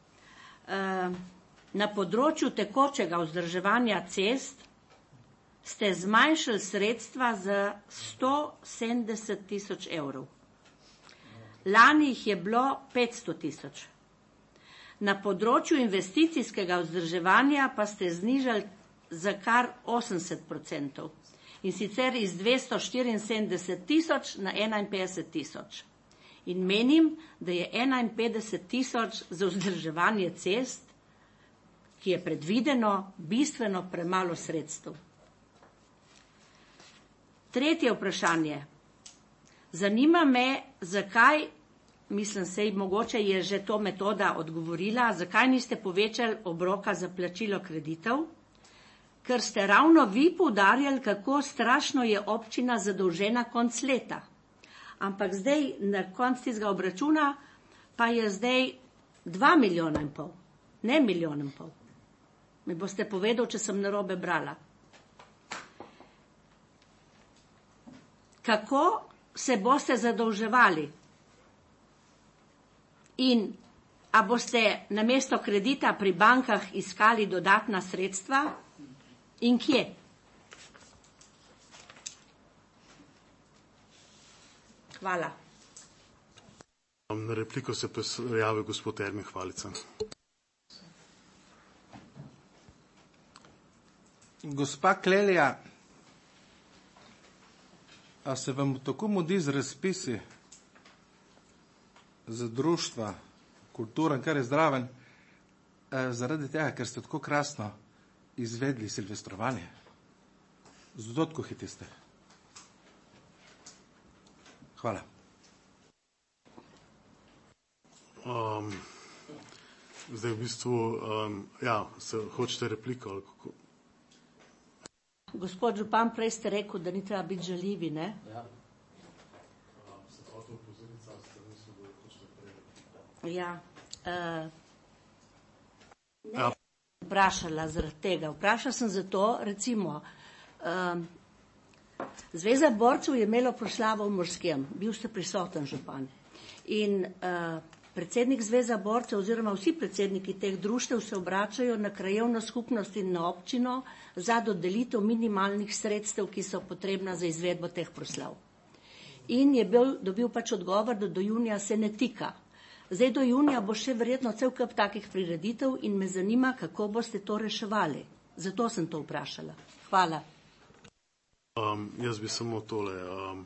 na področju tekočega vzdrževanja cest ste zmanjšali sredstva za sto sedemdeset tisoč evrov. Lani jih je bilo petsto tisoč. Na področju investicijskega vzdrževanja pa ste znižali za kar osemdeset odstotkov. In sicer iz dvesto štiriinsedemdeset tisoč na enainpetdeset tisoč. In menim, da je enainpetdeset tisoč za vzdrževanje cest, ki je predvideno, bistveno premalo sredstev. Tretje vprašanje. Zanima me, zakaj, mislim se, mogoče je že to metoda odgovorila, zakaj niste povečali obroka za plačilo kreditov, ker ste ravno vi poudarjali, kako strašno je občina zadolžena konc leta. Ampak zdaj, na konc tistega obračuna, pa je zdaj dva milijona in pol, ne milijon in pol. Mi boste povedal, če sem narobe brala. Kako se boste zadolževali? In a boste namesto kredita pri bankah iskali dodatna sredstva? In kje? Hvala. Na repliko se javi gospod Ermin Hvalica. Gospa Klelija, a se vam tako mudi z razpisi za društva, kultura, kar je zdraven, zaradi tega, ker ste tako krasno izvedli silvestrovanje? Zato tako hitiste. Hvala. Um, zdaj v bistvu, um, ja, se hočete repliko ali kako? Gospod župan, prej ste rekel, da ni treba biti žaljivi, ne? Ja. Ja. Uh, ja. Vprašala zaradi tega. Vprašala sem zato, recimo, um, Zveza borcev je imela proslavo v Morskem, bil ste prisoten župan. In uh, predsednik Zveza borcev oziroma vsi predsedniki teh društev se obračajo na krajevno skupnost in na občino za dodelitev minimalnih sredstev, ki so potrebna za izvedbo teh proslav. In je bil, dobil pač odgovor, da do junija se ne tika. Zdaj do junija bo še verjetno cel kup takih prireditev in me zanima, kako boste to reševali. Zato sem to vprašala. Hvala. Um, jaz bi samo tole. Um,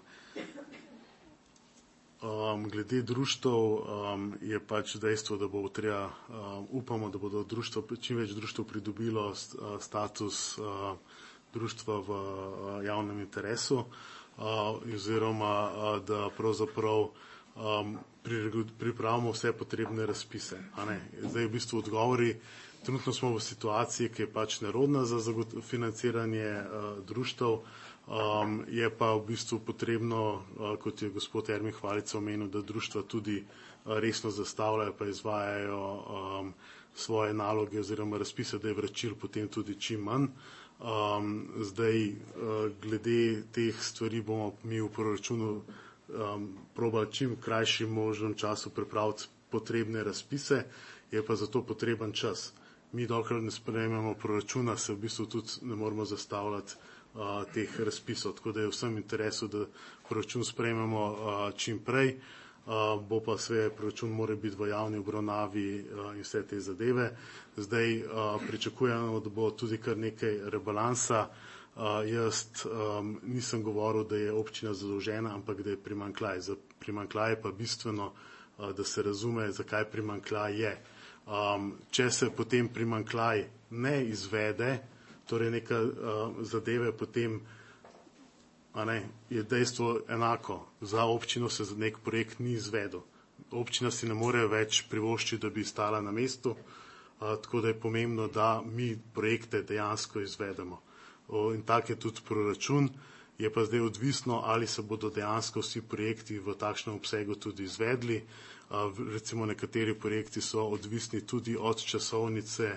um, glede društev um, je pač dejstvo, da bo treba, um, upamo, da bodo društvo, čim več društev pridobilo st, uh, status uh, društva v uh, javnem interesu, uh, oziroma uh, da pravzaprav um, pripravimo vse potrebne razpise. A ne? Zdaj v bistvu odgovori. Trenutno smo v situaciji, ki je pač nerodna za financiranje uh, društev. Um, je pa v bistvu potrebno, uh, kot je gospod Ermin Hvalica omenil, da društva tudi uh, resno zastavljajo pa izvajajo um, svoje naloge oziroma razpise, da je vračil potem tudi čim manj. Um, zdaj, uh, glede teh stvari bomo mi v proračunu um, probali čim krajšim možnem času pripraviti potrebne razpise, je pa zato potreben čas. Mi dokler ne sprejmemo proračuna, se v bistvu tudi ne moramo zastavljati Uh, teh razpisov, tako da je vsem interesu, da proračun sprejmemo uh, čim prej, uh, bo pa sve proračun mora biti v javni obravnavi uh, in vse te zadeve. Zdaj uh, pričakujemo, da bo tudi kar nekaj rebalansa. Uh, jaz um, nisem govoril, da je občina zadolžena, ampak da je primanjkljaj. Za primanjkljaj je pa bistveno, uh, da se razume, zakaj primanjkljaj je. Um, če se potem primanjkljaj ne izvede, torej neka uh, zadeve potem, a ne, je dejstvo enako. Za občino se nek projekt ni izvedel. občina si ne more več privoščiti, da bi stala na mestu, tako da je pomembno, da mi projekte dejansko izvedemo. In tak je tudi proračun, je pa zdaj odvisno, ali se bodo dejansko vsi projekti v takšnem obsegu tudi izvedli. Recimo nekateri projekti so odvisni tudi od časovnice,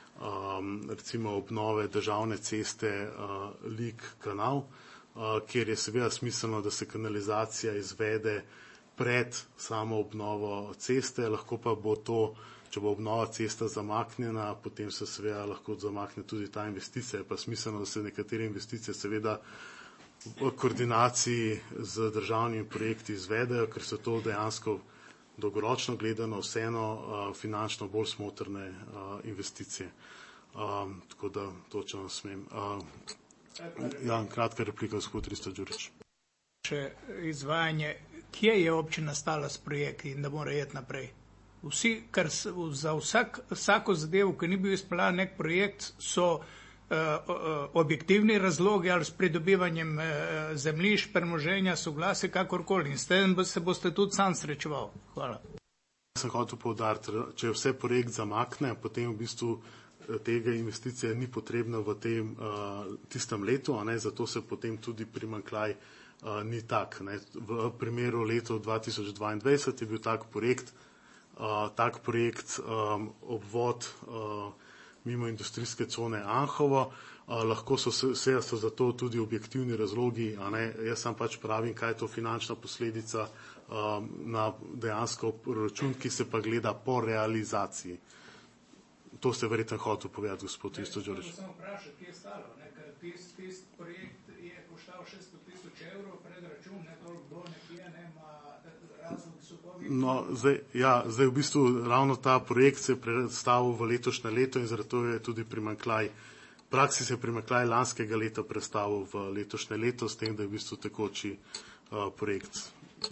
recimo obnove državne ceste Lik kanal, kjer je seveda smiselno, da se kanalizacija izvede pred samo obnovo ceste, lahko pa bo to, če bo obnova cesta zamaknjena, potem se seveda lahko zamakne tudi ta investicija. Je pa smiselno, da se nekatere investicije seveda v koordinaciji z državnimi projekti izvedejo, ker so to dejansko dolgoročno gledano vseeno finančno bolj smotrne investicije. Tako da točno smem. Ja, kratka replika, gospod Risto Đurić. Še izvajanje, kje je občina stala s projekti in da mora jeti naprej? Vsi, kar za vsak, vsako zadevo, ki ni bil izpeljan nek projekt, so uh, uh, objektivni razlogi ali s pridobivanjem uh, zemljišč, premoženja, soglasja, kakorkoli. In s tem se boste tudi sam srečeval. Hvala. Sem hotel poudariti, če vse projekt zamakne, potem v bistvu tega investicija ni potrebna v tem uh, tistem letu, a ne, zato se potem tudi primanjkljaj uh, ni tak. Ne. V primeru letu dva tisoč dvaindvajset je bil tak projekt, uh, tak projekt um, obvod uh, mimo industrijske cone Anhovo. Uh, lahko so se so za to tudi objektivni razlogi, a ne. Jaz sam pač pravim, kaj je to finančna posledica um, na dejansko proračun, ki se pa gleda po realizaciji. To ste verjetno hotel povedati, gospod Risto Đurić. Samo vprašati, kje je stalo, ne? Ker tist, tist projekt je koštal šeststo tisoč evrov, predračun, ne toliko bilo nekje, nema razlog so povedali. No, zdaj, ja, zdaj v bistvu ravno ta projekt se je predstavil v letošnje leto in zato je tudi primanjkljaj, praksi se je primanjkljaj lanskega leta predstavil v letošnje leto, s tem, da je v bistvu tekoči uh, projekt.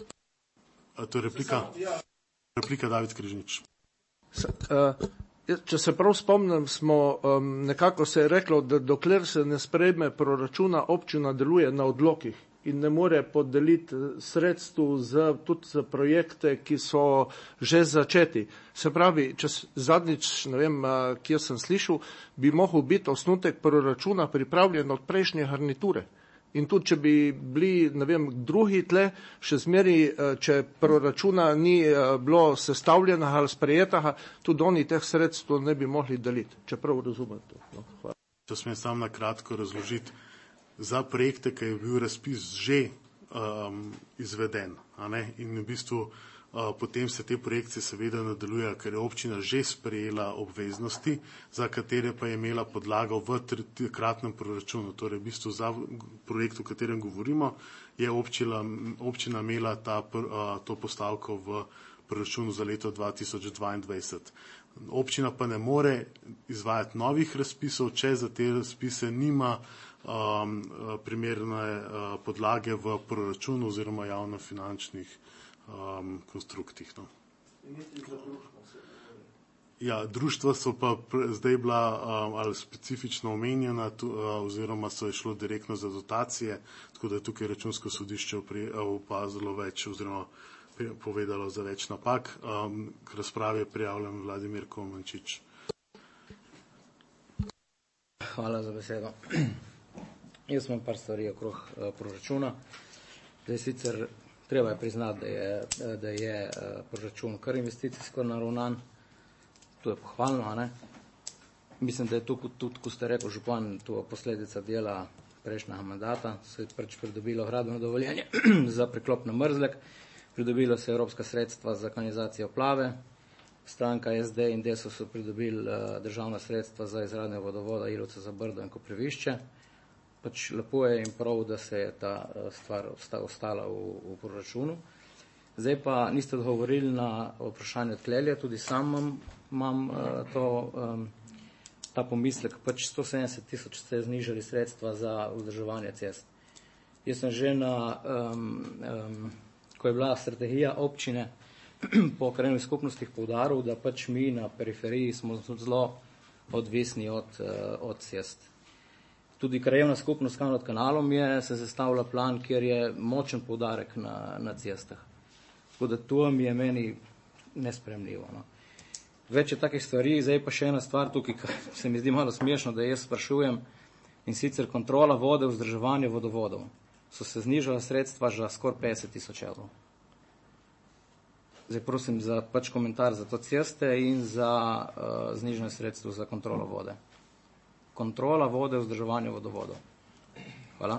A to je replika? Replika David Križnič. S, uh... Če se prav spomnim, smo um, nekako se je reklo, da dokler se ne sprejme proračuna, občina deluje na odlokih in ne more podeliti sredstv za, tudi za projekte, ki so že začeti. Se pravi, če zadnjič, ne vem, kjer sem slišal, bi mohel biti osnutek proračuna pripravljen od prejšnje garniture. In tudi, če bi bili, ne vem, drugi tle, še zmeri, če proračuna ni bilo sestavljena ali sprejetega, tudi oni teh sredstv ne bi mogli deliti, čeprav razumete. No, hvala. Če smem sam na kratko razložiti, za projekte, ki je bil razpis že um, izveden, a ne, in v bistvu Uh, potem se te projekcije seveda nadaljujejo, ker je občina že sprejela obveznosti, za katere pa je imela podlago v kratnem proračunu. Torej, v bistvu za projekt, o katerem govorimo, je občina, občina imela ta, uh, to postavko v proračunu za leto dva tisoč dvaindvajset. Občina pa ne more izvajati novih razpisov, če za te razpise nima um, primerne uh, podlage v proračunu oziroma javnofinančnih Um, konstruktih. No. Ja, društva so pa pre, zdaj bila um, ali specifično omenjena tu, uh, oziroma so je šlo direktno za dotacije, tako da je tukaj Računsko sodišče opazilo več oziroma povedalo za več napak. Um, k razpravi je prijavljen Vladimir Komančič. Hvala za besedo. Jaz imam par stvari okrog uh, proračuna. Zdaj sicer treba je priznati, da je, da je proračun kar investicijsko naravnan. To je pohvalno, a ne? Mislim, da je to tudi, ko ste rekli, župan, to posledica dela prejšnjega mandata. Se je pač pridobilo gradbeno dovoljenje za preklop na Mrzlek, pridobilo se evropska sredstva za kanalizacijo Plave, stranka S D in Desus so pridobili državna sredstva za izgradnjo vodovoda Ilovce za Brdo in Koprivišče. Pač lepo je in prav, da se je ta stvar ostala v, v proračunu. Zdaj pa niste odgovorili na vprašanje tlelja, tudi sam imam, imam to, um, ta pomislek, pač sto sedemdeset tisoč ste znižali sredstva za vzdrževanje cest. Jaz sem že na, um, um, ko je bila strategija občine po krajevnih skupnostih poudaril, da pač mi na periferiji smo zelo odvisni od, uh, od cest. Tudi krajevna skupnost nad kanalom je se sestavila plan, kjer je močen poudarek na, na cestah. Tako da to mi je meni nespremljivo. No. Več je takih stvari, zdaj pa še ena stvar tukaj, kar se mi zdi malo smešno, da jaz sprašujem, in sicer kontrola vode, vzdrževanje vodovodov. So se znižala sredstva za skoraj petdeset tisoč evrov. Zdaj prosim za pač komentar za to ceste in za uh, znižanje sredstva za kontrolo vode. Kontrola vode, vzdrževanje vodovodov. Hvala.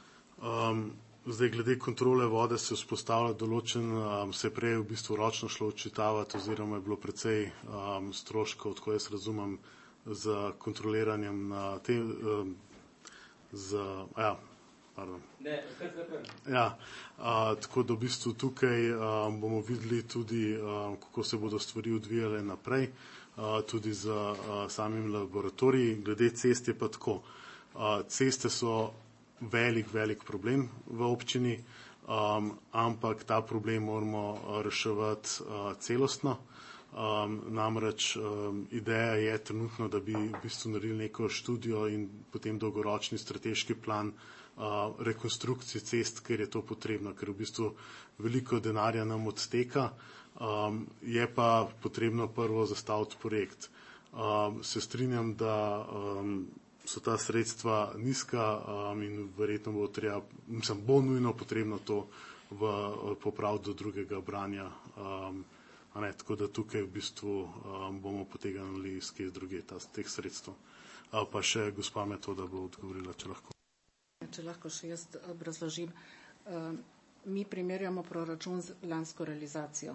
Um, zdaj, glede kontrole vode se vzpostavlja določen, um, se prej v bistvu ročno šlo odčitavati, oziroma je bilo precej um, stroškov, tako jaz razumem, z kontroliranjem na te, um, z, ja, pardon. Ne, kar, kar, kar. Ja, a, tako da v bistvu tukaj a, bomo videli tudi, a, kako se bodo stvari odvijale naprej, a, tudi z a, samim laboratoriji. Glede cest je pa tako. A, ceste so velik, velik problem v občini, a, ampak ta problem moramo reševati a, celostno. Um, namreč um, ideja je trenutno, da bi v bistvu naredili neko študijo in potem dolgoročni strateški plan uh, rekonstrukcije cest, ker je to potrebno, ker v bistvu veliko denarja nam odteka, um, je pa potrebno prvo zastaviti projekt. Um, se strinjam, da um, so ta sredstva nizka um, in verjetno bo treba, mislim, bo nujno potrebno to v popraviti do drugega branja. Um, Ne, tako da tukaj v bistvu um, bomo potegnili iz kje druge ta, teh sredstev. A, pa še gospa Metoda bo odgovorila, če lahko. Če lahko še jaz obrazložim. Uh, mi primerjamo proračun z lansko realizacijo.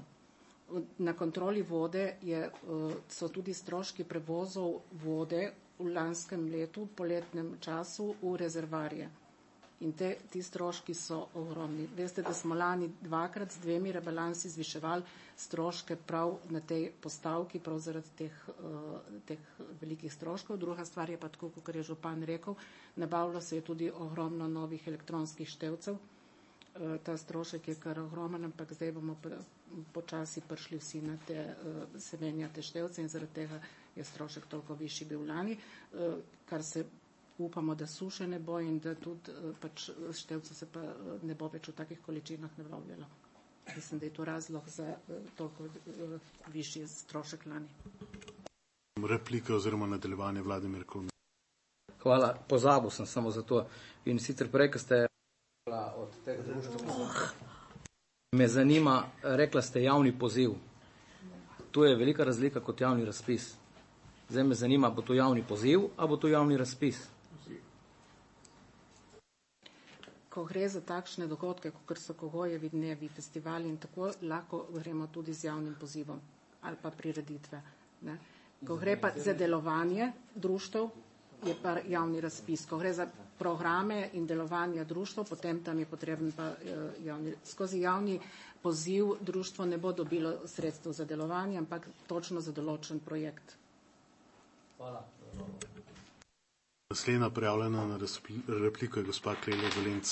Na kontroli vode je, uh, so tudi stroški prevozov vode v lanskem letu, poletnem času, v rezervarje. In te, ti stroški so ogromni. Veste, da smo lani dvakrat z dvemi rebalansi zviševali stroške prav na tej postavki, prav zaradi teh, uh, teh velikih stroškov. Druga stvar je pa tako, kot je župan rekel, nabavilo se je tudi ogromno novih elektronskih števcev. Uh, ta strošek je kar ogromen, ampak zdaj bomo počasi prišli vsi na te uh, semenja te števce in zaradi tega je strošek toliko višji bil lani, uh, kar se upamo, da suše ne bo in da tudi pač števce se pa ne bo več v takih količinah nabavljalo. Mislim, da je to razlog za toliko višji strošek lani. Replika oziroma nadaljevanje Vladimir Kolm. Hvala, pozabil sem samo za to. In sicer prej, ko ste od tega društva, me zanima, rekla ste javni poziv. To je velika razlika kot javni razpis. Zdaj me zanima, bo to javni poziv, a bo to javni razpis? Ko gre za takšne dogodke, kot so Kogojevi dnevi, festivali in tako, lahko gremo tudi z javnim pozivom ali pa prireditve. Ne? Ko gre pa za delovanje društev, je pa javni razpis. Ko gre za programe in delovanje društva, potem tam je potreben pa javni. Skozi javni poziv društvo ne bo dobilo sredstev za delovanje, ampak točno za določen projekt. Hvala. Naslednja prijavljena na repliko je gospa Klelja Valenc.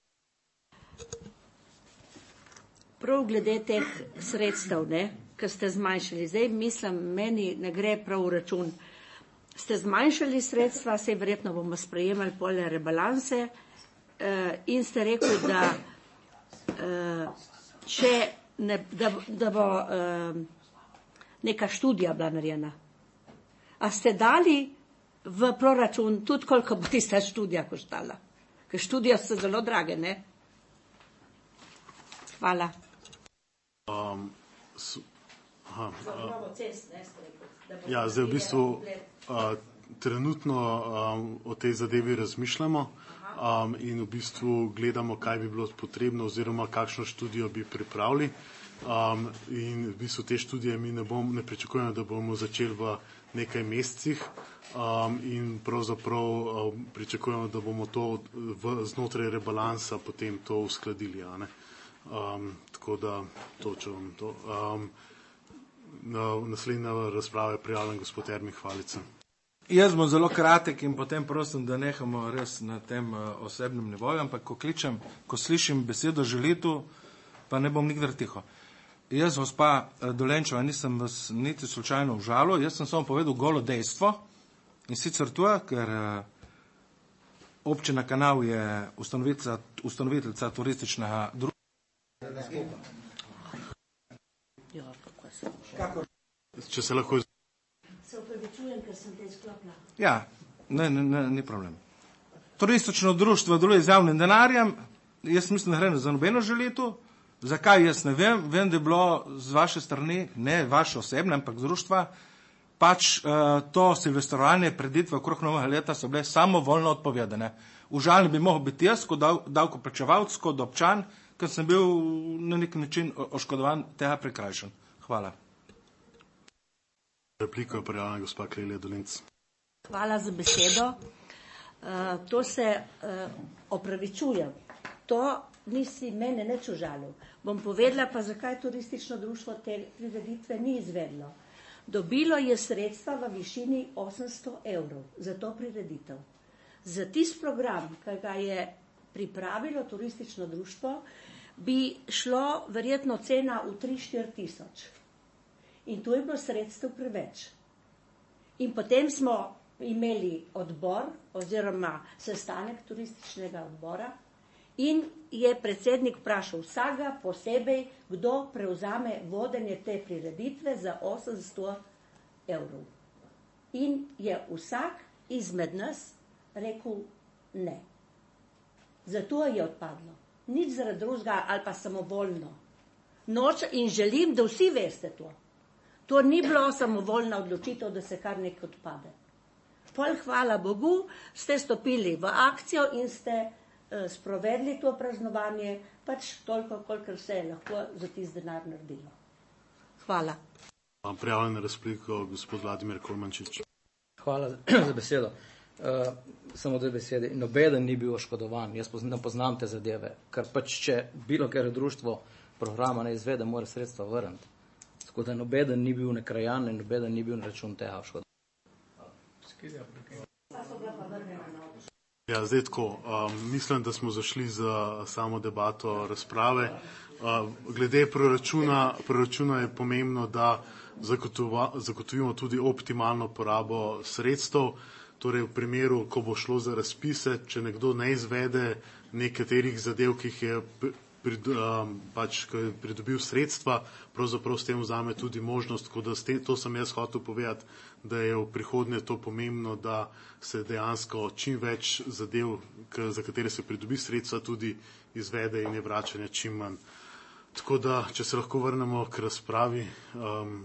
Prav glede teh sredstev, ne, ki ste zmanjšali. Zdaj mislim, meni ne gre prav v račun. Ste zmanjšali sredstva, sej verjetno bomo sprejemali pole rebalanse eh, in ste rekli, da, eh, če ne, da, da bo eh, neka študija bila narejena. A ste dali v proračun tudi, koliko bo tista študija koštala? Ker študije so zelo drage, ne? Hvala. Um, s, aha, Za obnovo cest, ne, ste rekli. Ja, zdaj v bistvu uh, trenutno um, o tej zadevi razmišljamo um, in v bistvu gledamo, kaj bi bilo potrebno oziroma kakšno študijo bi pripravili. Um, in v bistvu te študije mi ne, bom, ne pričakujemo, da bomo začeli v nekaj mesecih um, in pravzaprav um, pričakujemo, da bomo to v, znotraj rebalansa potem to uskladili. A ne? Um, tako da to, če vam to. Um, na, naslednja razprava je prijavljen gospod Ermih Hvalica. Jaz bom zelo kratek in potem prosim, da nehamo res na tem uh, osebnem nivoju, ampak ko kličem, ko slišim besedo želitu, pa ne bom nikdar tiho. Jaz, gospa Dolenčeva, nisem vas niti slučajno užalil, jaz sem samo povedal golo dejstvo in sicer to, ker občina Kanal je ustanoviteljica turističnega društva. Če se lahko. Se upravičujem, ker sem te izklopila. Ja, ne, ne, ne, ni problem. Turistično društvo deluje z javnim denarjem, jaz mislim, da gre za nobeno želitev. Zakaj, jaz ne vem, vem, da je bilo z vaše strani, ne vaše osebne, ampak društva, pač uh, to silvestrovanje preditve okrog novega leta so bile samovoljno odpovedane. Užaljen bi mogel biti jaz, kot davkoplačevalec, kot občan, ker sem bil na nek način oškodovan tega prikrajšan. Hvala. Repliko je prijavljena gospa Klelija Dolenc. Hvala za besedo. Uh, to se uh, opravičujem. To nisi mene neč užalil. Bom povedala pa, zakaj turistično društvo te prireditve ni izvedlo. Dobilo je sredstva v višini osemsto evrov za to prireditev. Za tist program, ki ga je pripravilo turistično društvo, bi šlo verjetno cena v tri štiri tisoč. In tu je bilo sredstev preveč. In potem smo imeli odbor oziroma sestanek turističnega odbora in je predsednik vprašal vsega posebej, kdo prevzame vodenje te prireditve za osemsto evrov. In je vsak izmed nas rekel ne. Zato je odpadlo. Nič zaradi drugega ali pa samovoljno. Noč in želim, da vsi veste to. To ni bilo samovoljna odločitev, da se kar nekaj odpade. Pol, hvala Bogu, ste stopili v akcijo in ste uh, sprovedli to praznovanje, pač toliko, kolikor se je lahko za tist denar naredilo. Hvala. Imam prijavljeno razpliko gospod Vladimir Kolmančič. Hvala za besedo. Uh, samo dve besede. Nobeden ni bil oškodovan. Jaz ne poznam te zadeve, ker pač če bilo kjer društvo programa ne izvede, mora sredstva vrniti. Tako da nobeden ni bil nekrajan in nobeden ni bil na račun tega oškodovan. Ja, zdaj tako. Um, mislim, da smo zašli za samo debato razprave. Uh, glede proračuna, proračuna je pomembno, da zagotovimo tudi optimalno porabo sredstev. Torej v primeru, ko bo šlo za razpise, če nekdo ne izvede nekaterih zadev, ki jih je prid, um, pač, pridobil sredstva, pravzaprav s tem vzame tudi možnost, ko da te, to sem jaz hotel povedati, da je v prihodnje to pomembno, da se dejansko čim več zadev, k, za katere se pridobi sredstva, tudi izvede in je vračanje čim manj. Tako da, če se lahko vrnemo k razpravi, um,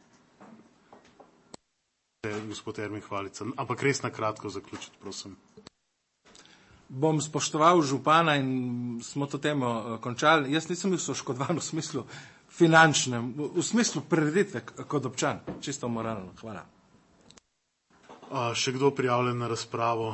gospod Ermin Hvalica, ampak res na kratko zaključiti, prosim. Bom spoštoval župana in smo to temo končali. Jaz nisem bil oškodovan v smislu finančnem, v smislu prireditve kot občan, čisto moralno. Hvala. A, še kdo prijavljen na razpravo?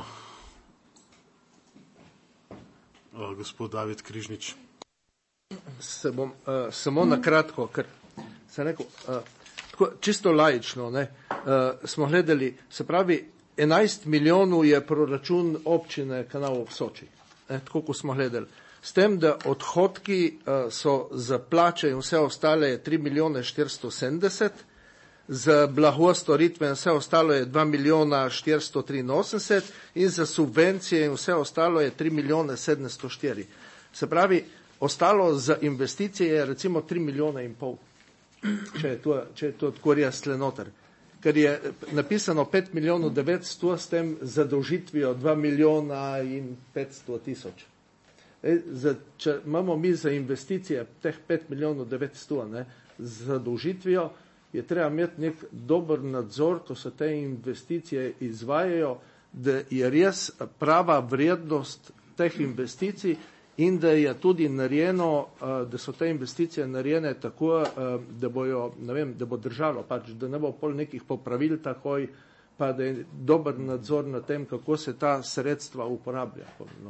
A, gospod David Križnič. Se bom uh, samo na kratko, ker sem rekel, uh, tako, čisto laično, ne, uh, smo gledali, se pravi, enajst milijonov je proračun občine Kanal ob Soči, ne, tako kot smo gledali. S tem, da odhodki uh, so za plače in vse ostale je tri milijone štiristo sedemdeset, za blago storitve in vse ostalo je dva milijona štiristo triinosemdeset in za subvencije in vse ostalo je tri milijone sedemsto štiri. Se pravi, ostalo za investicije je recimo tri milijone in pol, če je to, če je to tako res noter. Ker je napisano pet milijonov devetsto s tem zadolžitvijo dva milijona in petsto tisoč. E, za, če imamo mi za investicije teh pet milijonov devetsto, ne, z zadolžitvijo, je treba imeti nek dober nadzor, ko se te investicije izvajajo, da je res prava vrednost teh investicij in da je tudi narejeno, da so te investicije narejene tako, da bojo, ne vem, da bo držalo, pač, da ne bo pol nekih popravil takoj, pa da je dober nadzor na tem, kako se ta sredstva uporablja. No.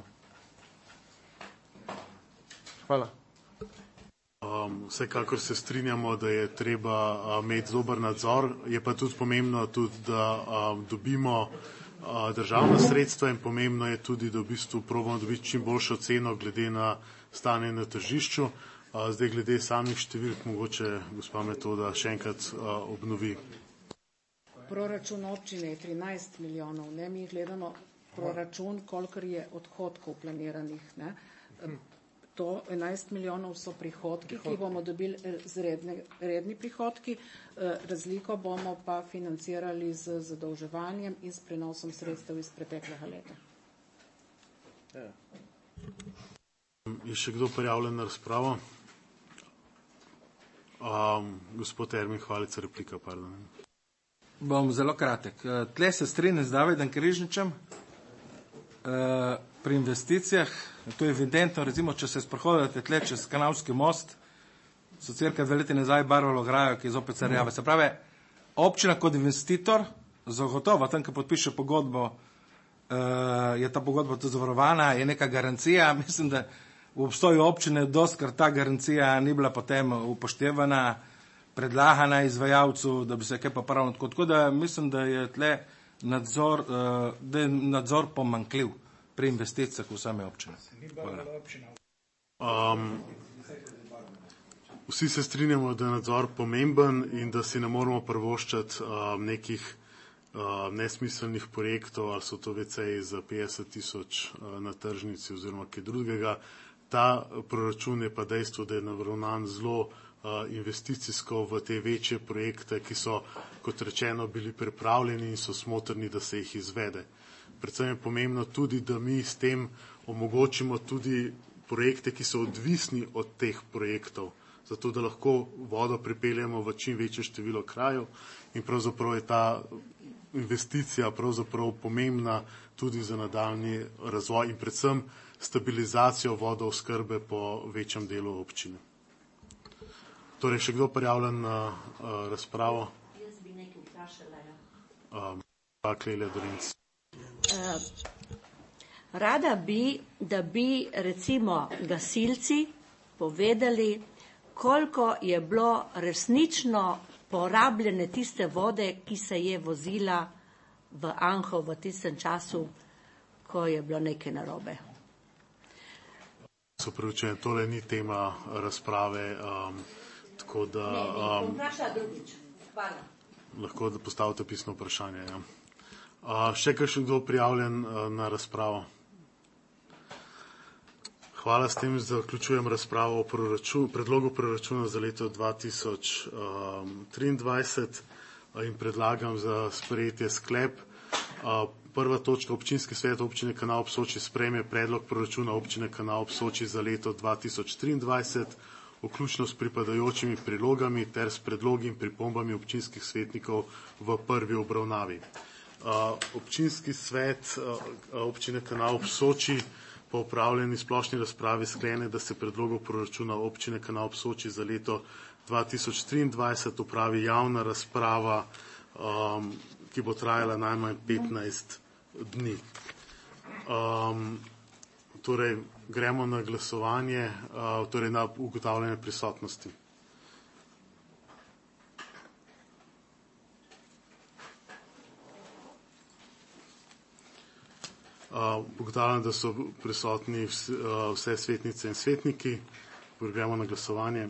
Hvala. Um, vsekakor se strinjamo, da je treba uh, imeti dober nadzor, je pa tudi pomembno, tudi, da uh, dobimo uh, državna sredstva in pomembno je tudi, da v bistvu probamo dobiti čim boljšo ceno glede na stanje na tržišču. Uh, zdaj glede samih številk, mogoče gospa Metoda še enkrat uh, obnovi. Proračun občine je trinajst milijonov, ne, mi gledamo proračun, kolikor je odhodkov planiranih, ne. To enajst milijonov so prihodki, ki bomo dobili z redne, redni prihodki, razliko bomo pa financirali z zadolževanjem in s prenosom sredstev iz preteklega leta. Ja. Je še kdo prijavljen na razpravo? Um, gospod Ermin Hvalica, replika, pardon. Bom zelo kratek. Tle se strinjam z Davidom Križničem. Pri investicijah, to je evidentno, recimo, če se sprohodite tle čez Kanalski most, so cirka dve leti nazaj barvalo grajo, ki je zopet sarjave. Se pravi, občina kot investitor, zagotovo, tam, ko podpiše pogodbo, je ta pogodba tudi zavarovana, je neka garancija. Mislim, da v obstoju občine dostkrat ta garancija ni bila potem upoštevana, predlagana izvajalcu, da bi se kaj popravilo. Tako da mislim, da je tle nadzor, da je nadzor pomanjkljiv pri investicijah v same občine. Um, vsi se strinjamo, da je nadzor pomemben in da si ne moramo privoščati um, nekih uh, nesmiselnih projektov, ali so to ve ce-ji za petdeset tisoč uh, na tržnici oziroma kaj drugega. Ta proračun je pa dejstvo, da je naravnan zelo investicijsko v te večje projekte, ki so, kot rečeno, bili pripravljeni in so smotrni, da se jih izvede. Predvsem je pomembno tudi, da mi s tem omogočimo tudi projekte, ki so odvisni od teh projektov, zato da lahko vodo pripeljemo v čim večje število krajev in pravzaprav je ta investicija pravzaprav pomembna tudi za nadaljnji razvoj in predvsem stabilizacijo vodooskrbe po večjem delu občine. Torej, še kdo prijavljen na uh, razpravo? Jaz bi nekaj vprašala. Um, pa Klelja Dorinc. Uh, rada bi, da bi recimo gasilci povedali, koliko je bilo resnično porabljene tiste vode, ki se je vozila v Anhovo v tistem času, ko je bilo nekaj narobe. So preučene, tole ni tema razprave. Um, Tako da, um, lahko da postavite pisno vprašanje. Ja. Uh, še kakšen kdo prijavljen uh, na razpravo? Hvala, s tem zaključujem razpravo o proračun, predlogu proračuna za leto dva tisoč triindvajset in predlagam za sprejetje sklep. Uh, prva točka, občinski svet občine Kanal ob Soči sprejme predlog proračuna občine Kanal ob Soči za leto dva tisoč triindvajset, vključno s pripadajočimi prilogami ter s predlogi in pripombami občinskih svetnikov v prvi obravnavi. Uh, občinski svet uh, občine Kanal ob Soči po opravljeni splošni razpravi sklene, da se predlogov proračuna občine Kanal ob Soči za leto dva tisoč triindvajset opravi javna razprava, um, ki bo trajala najmanj petnajst dni. Um, torej, gremo na glasovanje, uh, torej na ugotavljanje prisotnosti. Uh, ugotavljam, da so prisotni vse, uh, vse svetnice in svetniki. Gremo na glasovanje.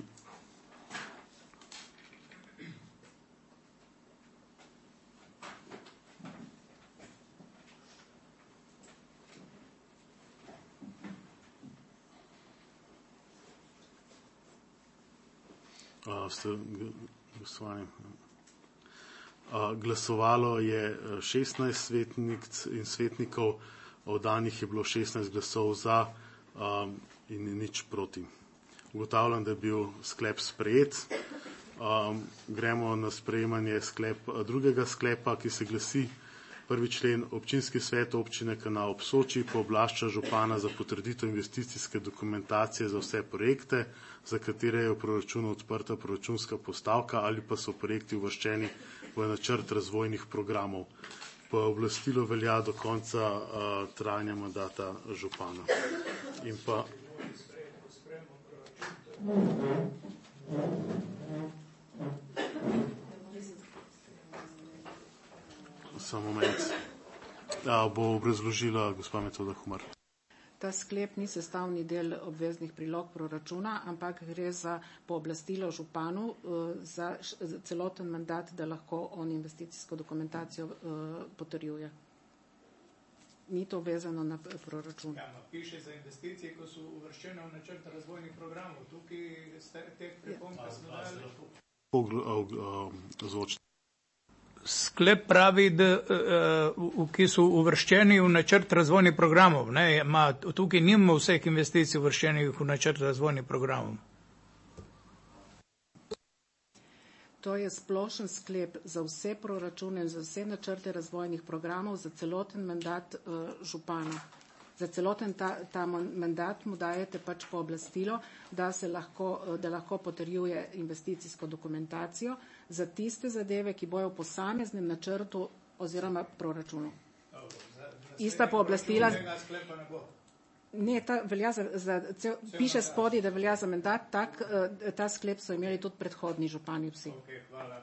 Uh, ste glasovali. Uh, glasovalo je šestnajst svetnic in svetnikov, oddanih je bilo šestnajst glasov za um, in nič proti. Ugotavljam, da je bil sklep sprejet. Um, gremo na sprejemanje sklep, drugega sklepa, ki se glasi: prvi člen, občinski svet občine Kanal ob Soči pooblašča župana za potrditev investicijske dokumentacije za vse projekte, za katere je v proračunu odprta proračunska postavka ali pa so projekti uvrščeni v načrt razvojnih programov. Pooblastilo velja do konca uh, trajanja mandata župana. In pa Samo moment. Ja, bo obrazložila gospa Metoda Humar. Ta sklep ni sestavni del obveznih prilog proračuna, ampak gre za pooblastilo županu za celoten mandat, da lahko on investicijsko dokumentacijo potrjuje. ni to vezano na proračun. Ja, no, piše za investicije, ko so uvrščene v načrt razvojnih programov. Tukaj ste teh pripomb, ki smo dali. Sklep pravi, da, uh, ki so uvrščeni v načrt razvojnih programov. Ne, ma, tukaj nimamo vseh investicij uvrščenih v načrt razvojnih programov. To je splošen sklep za vse proračune, za vse načrte razvojnih programov, za celoten mandat uh, župana. Za celoten ta, ta mandat mu dajete pač pooblastilo, da se lahko, da lahko potrjuje investicijsko dokumentacijo za tiste zadeve, ki bojo v posameznem načrtu oziroma proračunu. Ista pooblastila. Ne, ta velja za, za cel, piše spodaj, da velja za mandat, tak, ta sklep so imeli tudi predhodni župani vsi. Okay, hvala.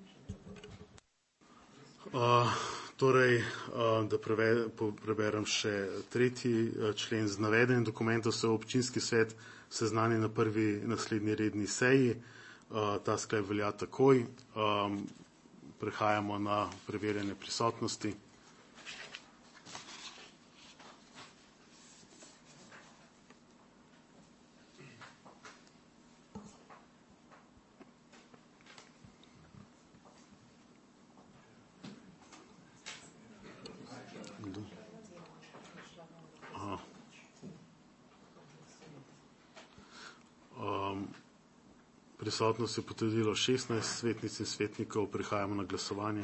Uh, torej, uh, da preve, po, preberem še tretji uh, člen. Z navedenim dokumentom se občinski svet seznani na prvi naslednji redni seji. Uh, ta sklep velja takoj. Um, prehajamo na preverjanje prisotnosti. Prisotnost je potrdilo šestnajst svetnic in svetnikov, prihajamo na glasovanje.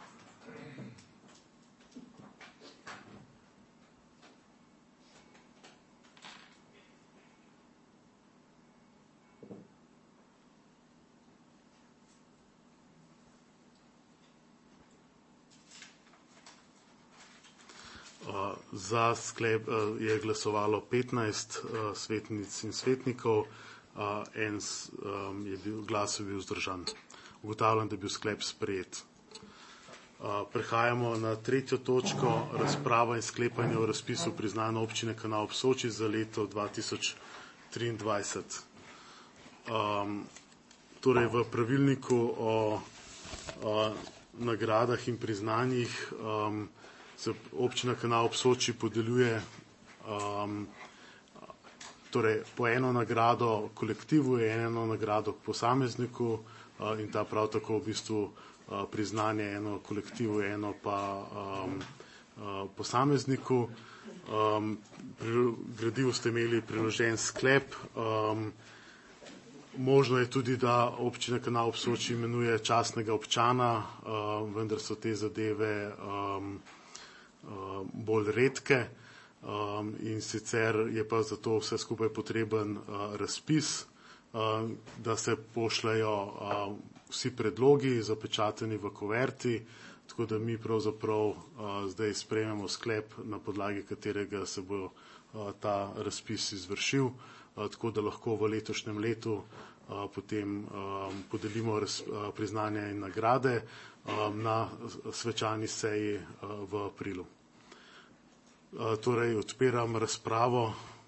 Za sklep je glasovalo petnajst svetnic in svetnikov. Uh, en um, je bil, glas je bil vzdržan. Ugotavljam, da je bil sklep sprejet. Uh, prehajamo na tretjo točko, razprava in sklepanje o razpisu priznanja občine Kanal ob Soči za leto dva tisoč triindvajset. Um, torej v pravilniku o, o nagradah in priznanjih um, se občina Kanal ob Soči podeljuje um, Torej, po eno nagrado kolektivu je eno nagrado posamezniku uh, in ta prav tako v bistvu uh, priznanje eno kolektivu, eno pa um, uh, posamezniku. Um, pri gradivu ste imeli priložen sklep. Um, možno je tudi, da občina Kanal ob Soči imenuje častnega občana, uh, vendar so te zadeve um, uh, bolj redke. Um, in sicer je pa zato vse skupaj potreben uh, razpis, uh, da se pošljajo uh, vsi predlogi zapečateni v kuverti, tako da mi pravzaprav uh, zdaj sprejmemo sklep, na podlagi katerega se bo uh, ta razpis izvršil, uh, tako da lahko v letošnjem letu uh, potem um, podelimo raz, uh, priznanja in nagrade um, na svečani seji uh, v aprilu. Torej, odpiram razpravo.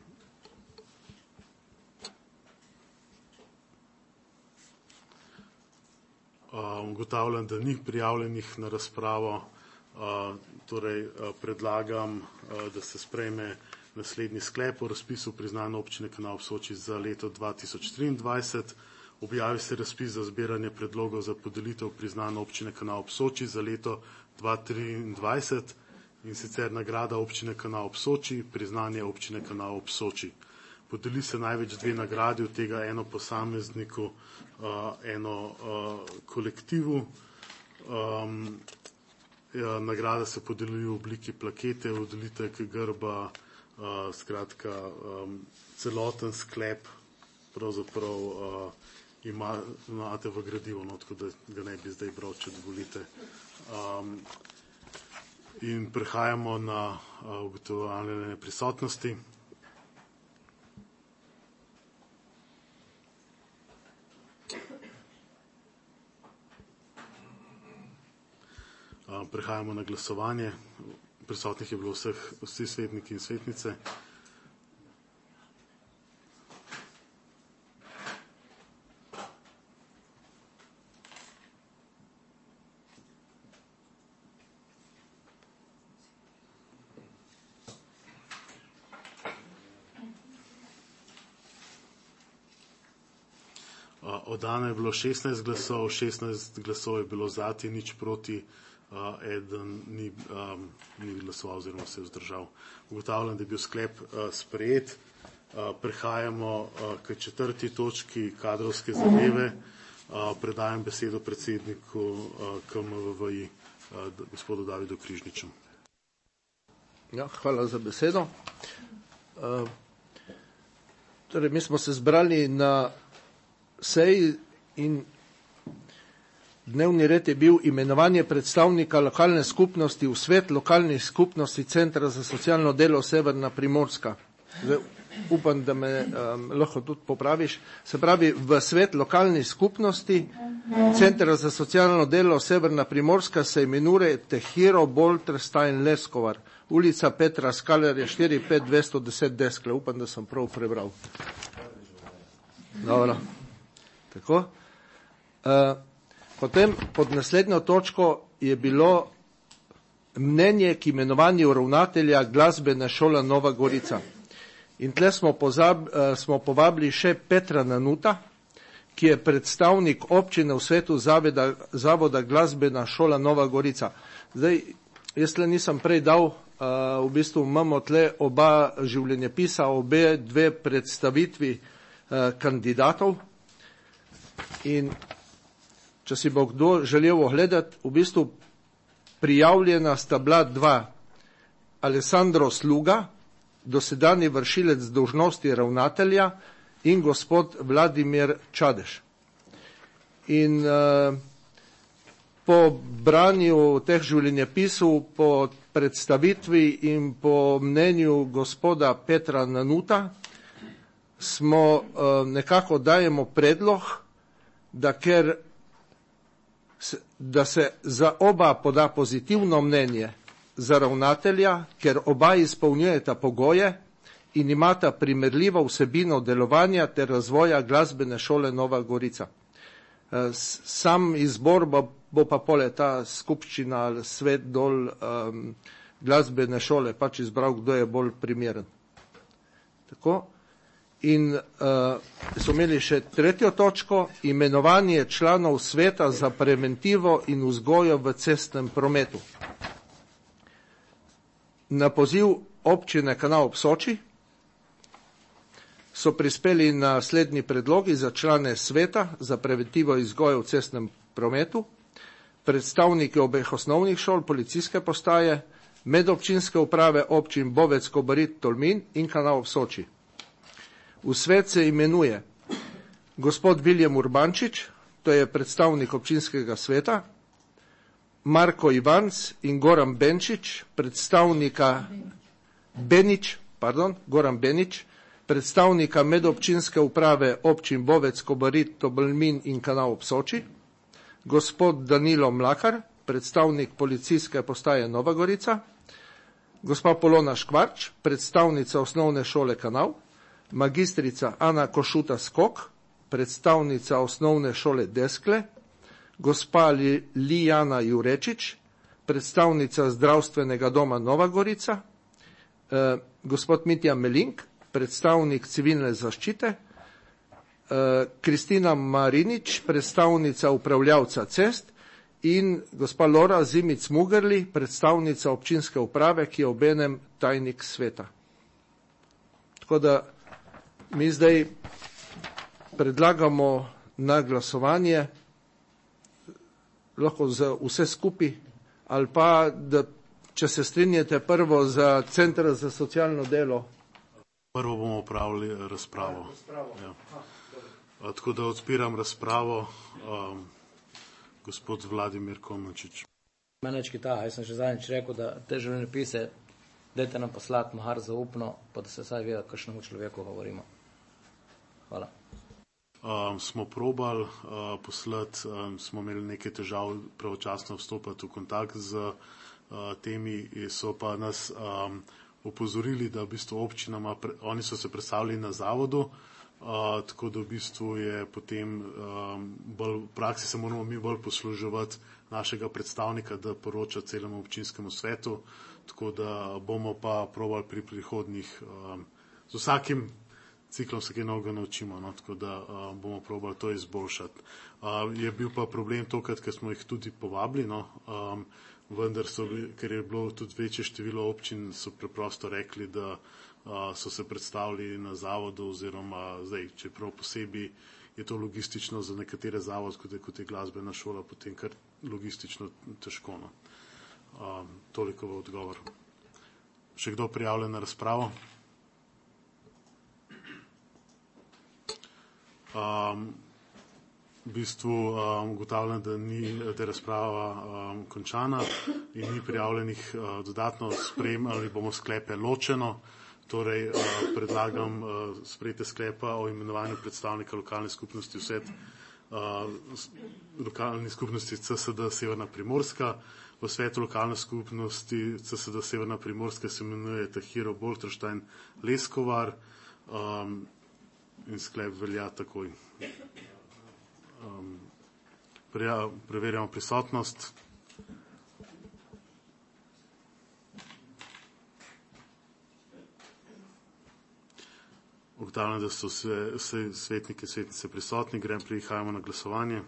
Ugotavljam, da ni prijavljenih na razpravo. Torej, predlagam, da se sprejme naslednji sklep o razpisu priznanja občine Kanal ob Soči za leto dva tisoč triindvajset. Objavi se razpis za zbiranje predlogov za podelitev priznanja občine Kanal ob Soči za leto dva tisoč triindvajset. In sicer nagrada občine Kanal ob Soči, priznanje občine Kanal ob Soči. Podeli se največ dve nagradi, od tega eno posamezniku, eno kolektivu. Um, ja, nagrada se podeljuje v obliki plakete, odlitek grba, uh, skratka um, celoten sklep pravzaprav uh, ima, imate v gradivu, no, tako da ga ne bi zdaj bral, če dovolite. Um, In prehajamo na ugotavljanje prisotnosti. Prehajamo na glasovanje. Prisotnih je bilo vseh, vsi svetniki in svetnice. Oddano je bilo šestnajst glasov, šestnajst glasov je bilo zati, nič proti, eden ni, um, ni glasoval oziroma se je vzdržal. Ugotavljam, da je bil sklep uh, sprejet. Uh, prehajamo uh, k četrti točki kadrovske zadeve. Uh, predajam besedo predsedniku uh, K M V V I, uh, gospodu Davidu Križniču. Ja, hvala za besedo. Uh, torej, mi smo se zbrali na seji in dnevni red je bil imenovanje predstavnika lokalne skupnosti v svet lokalnih skupnosti Centra za socialno delo Severna Primorska. Zdaj, upam, da me um, lahko tudi popraviš. Se pravi, v svet lokalnih skupnosti Centra za socialno delo Severna Primorska se imenuje Tehiro Boltrstein Leskovar, ulica Petra Skalerja štiri pet dvesto deset Deskle. Upam, da sem prav prebral. Dobro. Tako. Uh, potem pod naslednjo točko je bilo mnenje k imenovanju ravnatelja glasbene šole Nova Gorica. In tle smo, pozab, uh, smo povabili še Petra Nanuta, ki je predstavnik občine v svetu zaveda, Zavoda glasbena šola Nova Gorica. Zdaj, jaz tle nisem prej dal, uh, v bistvu imamo tle oba življenjepisa, obe dve predstavitvi uh, kandidatov. In če si bo kdo želel ogledati, v bistvu prijavljena sta bila dva. Alessandro Sluga, dosedanji vršilec dolžnosti ravnatelja, in gospod Vladimir Čadež. In uh, po branju teh življenjepisov, po predstavitvi in po mnenju gospoda Petra Nanuta smo uh, nekako dajemo predlog, da ker da se za oba poda pozitivno mnenje za ravnatelja, ker oba izpolnjujeta pogoje in imata primerljivo vsebino delovanja ter razvoja glasbene šole Nova Gorica. Sam izbor bo, bo pa pole ta skupščina ali svet dol um, glasbene šole pač izbral, kdo je bolj primeren. Tako. In uh, so imeli še tretjo točko, imenovanje članov sveta za preventivo in vzgojo v cestnem prometu. Na poziv občine Kanal ob Soči so prispeli naslednji predlogi za člane sveta za preventivo in vzgojo v cestnem prometu, predstavniki obeh osnovnih šol, policijske postaje, medobčinske uprave občin Bovec, Kobarid, Tolmin in Kanal ob Soči. V svet se imenuje gospod Viljem Urbančič, to je predstavnik občinskega sveta, Marko Ivanc in Goran Benčič, predstavnika Benič, pardon, Goran Benič, predstavnika medobčinske uprave občin Bovec, Kobarid, Tolmin in Kanal ob Soči, gospod Danilo Mlakar, predstavnik policijske postaje Nova Gorica, gospa Polona Škvarč, predstavnica osnovne šole Kanal, magistrica Ana Košuta Skok, predstavnica osnovne šole Deskle, gospa Lijana Jurečič, predstavnica zdravstvenega doma Nova Gorica, eh, gospod Mitja Melink, predstavnik civilne zaščite, eh, Kristina Marinič, predstavnica upravljavca cest in gospa Lora Zimic Mugerli, predstavnica občinske uprave, ki je obenem tajnik sveta. Tako da mi zdaj predlagamo na glasovanje, lahko za vse skupaj, ali pa, da če se strinjate prvo za Center za socialno delo. Prvo bomo opravili razpravo. Ja. A, tako da odpiram razpravo. Um, gospod Vladimir Komančič. Menečki ta, jaz sem še zadnjič rekel, da te življenjepise dajte nam poslati mahar zaupno, pa da se vsaj ve, kakšnemu človeku govorimo. Hvala. Um, smo probali uh, poslati, um, smo imeli nekaj težav pravočasno vstopati v kontakt z uh, temi, so pa nas um, opozorili, da v bistvu občinama, pre, oni so se predstavili na zavodu, uh, tako da v bistvu je potem um, bolj, v praksi se moramo mi bolj posluževati našega predstavnika, da poroča celemu občinskemu svetu, tako da bomo pa probali pri prihodnjih um, z vsakim ciklom se kaj novega naučimo, no, tako da uh, bomo probali to izboljšati. Uh, je bil pa problem tokrat, ker smo jih tudi povabili, no, um, vendar so, ker je bilo tudi večje število občin, so preprosto rekli, da uh, so se predstavili na zavodu oziroma zdaj, če prav posebej je to logistično za nekatere zavod, kot je, kot je glasbena šola, potem kar logistično težko. No. Um, toliko v odgovor. Še kdo prijavljen na razpravo? Um, v bistvu um, ugotavljam, da ni da je razprava um, končana in ni prijavljenih uh, dodatno sprejemali bomo sklepe ločeno. Torej uh, predlagam uh, sprejete sklepa o imenovanju predstavnika lokalne skupnosti vseh uh, lokalnih skupnosti C S D Severna Primorska. V svetu lokalne skupnosti C S D Severna Primorska se imenuje Tahiro Bolterštajn Leskovar um, in sklep velja takoj. Um, preja, preverjamo prisotnost. Ugotavljam, da so vse, vse svetnike, svetnice prisotni, grem, prihajamo na glasovanje.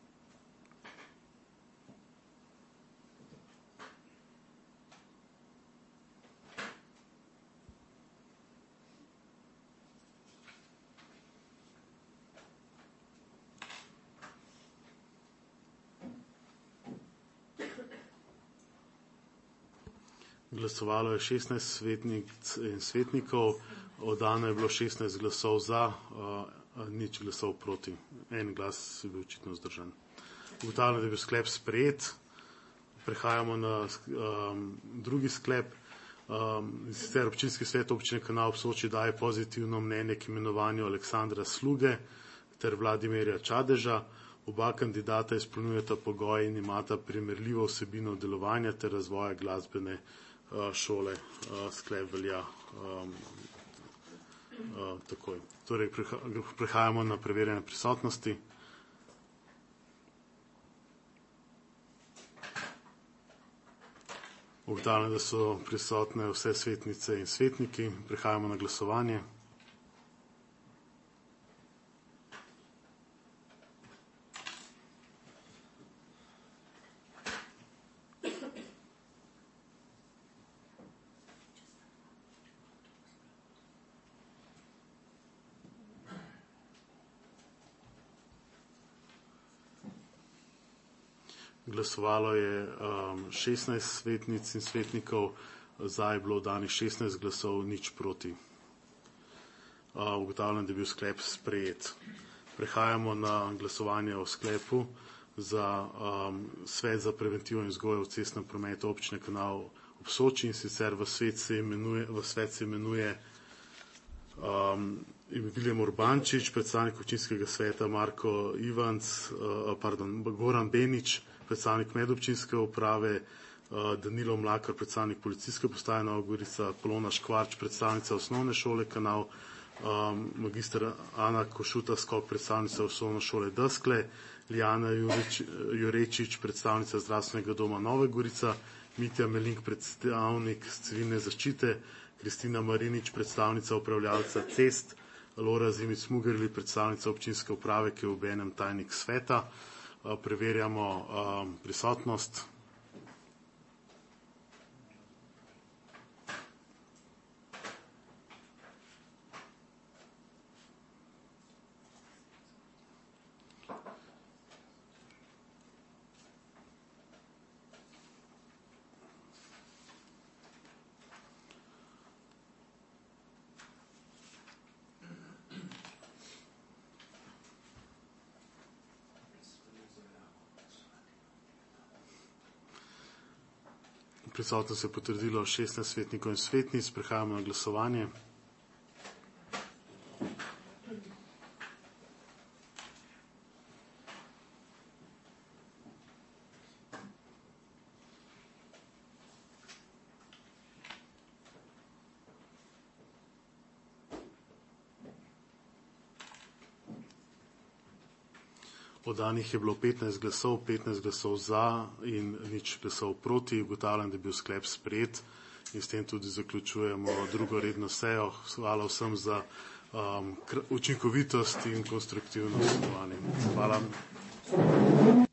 Glasovalo je šestnajst svetnic in svetnikov, oddano je bilo šestnajst glasov za, uh, nič glasov proti. En glas je bil očitno vzdržan. Ugotavljam, da je bil sklep sprejet. Prehajamo na um, drugi sklep. Um, sicer občinski svet občine Kanal ob Soči daje pozitivno mnenje k imenovanju Aleksandra Sluge ter Vladimirja Čadeža. Oba kandidata izpolnjujeta pogoje in imata primerljivo vsebino delovanja ter razvoja glasbene uh, šole. Uh, sklep velja um, uh, takoj. Torej, prehajamo na preverjanje prisotnosti. Ugotavljam, da so prisotne vse svetnice in svetniki. Prehajamo na glasovanje. Glasovalo je um, šestnajst svetnic in svetnikov, za je bilo danih šestnajst glasov, nič proti. Uh, ugotavljam, da je bil sklep sprejet. Prehajamo na glasovanje o sklepu za um, svet za preventivo in vzgojo v cestnem prometu občine Kanal ob Soči, in sicer v svet se imenuje, v svet se imenuje um, Viljem Urbančič, predstavnik občinskega sveta Marko Ivanc, uh, pardon, Goran Benič, predstavnik medobčinske uprave, Danilo Mlakar, predstavnik policijske postaje Nova Gorica, Polona Škvarč, predstavnica osnovne šole Kanal, magister Ana Košuta Skok, predstavnica osnovne šole Deskle, Lijana Jureč, Jurečič, predstavnica zdravstvenega doma Nova Gorica, Mitja Melink, predstavnik civilne zaščite, Kristina Marinič, predstavnica upravljalca cest, Lora Zimic Mugerli, predstavnica občinske uprave, ki je obenem tajnik sveta. Preverjamo um, prisotnost. Prisotno se je potrdilo šestnajst svetnikov in svetnic. Prehajamo na glasovanje. Oddanih je bilo petnajst glasov, petnajst glasov za in nič glasov proti. Ugotavljam, da je bil sklep sprejet in s tem tudi zaključujemo drugo redno sejo. Hvala vsem za um, učinkovitost in konstruktivno sodelovanje. Hvala.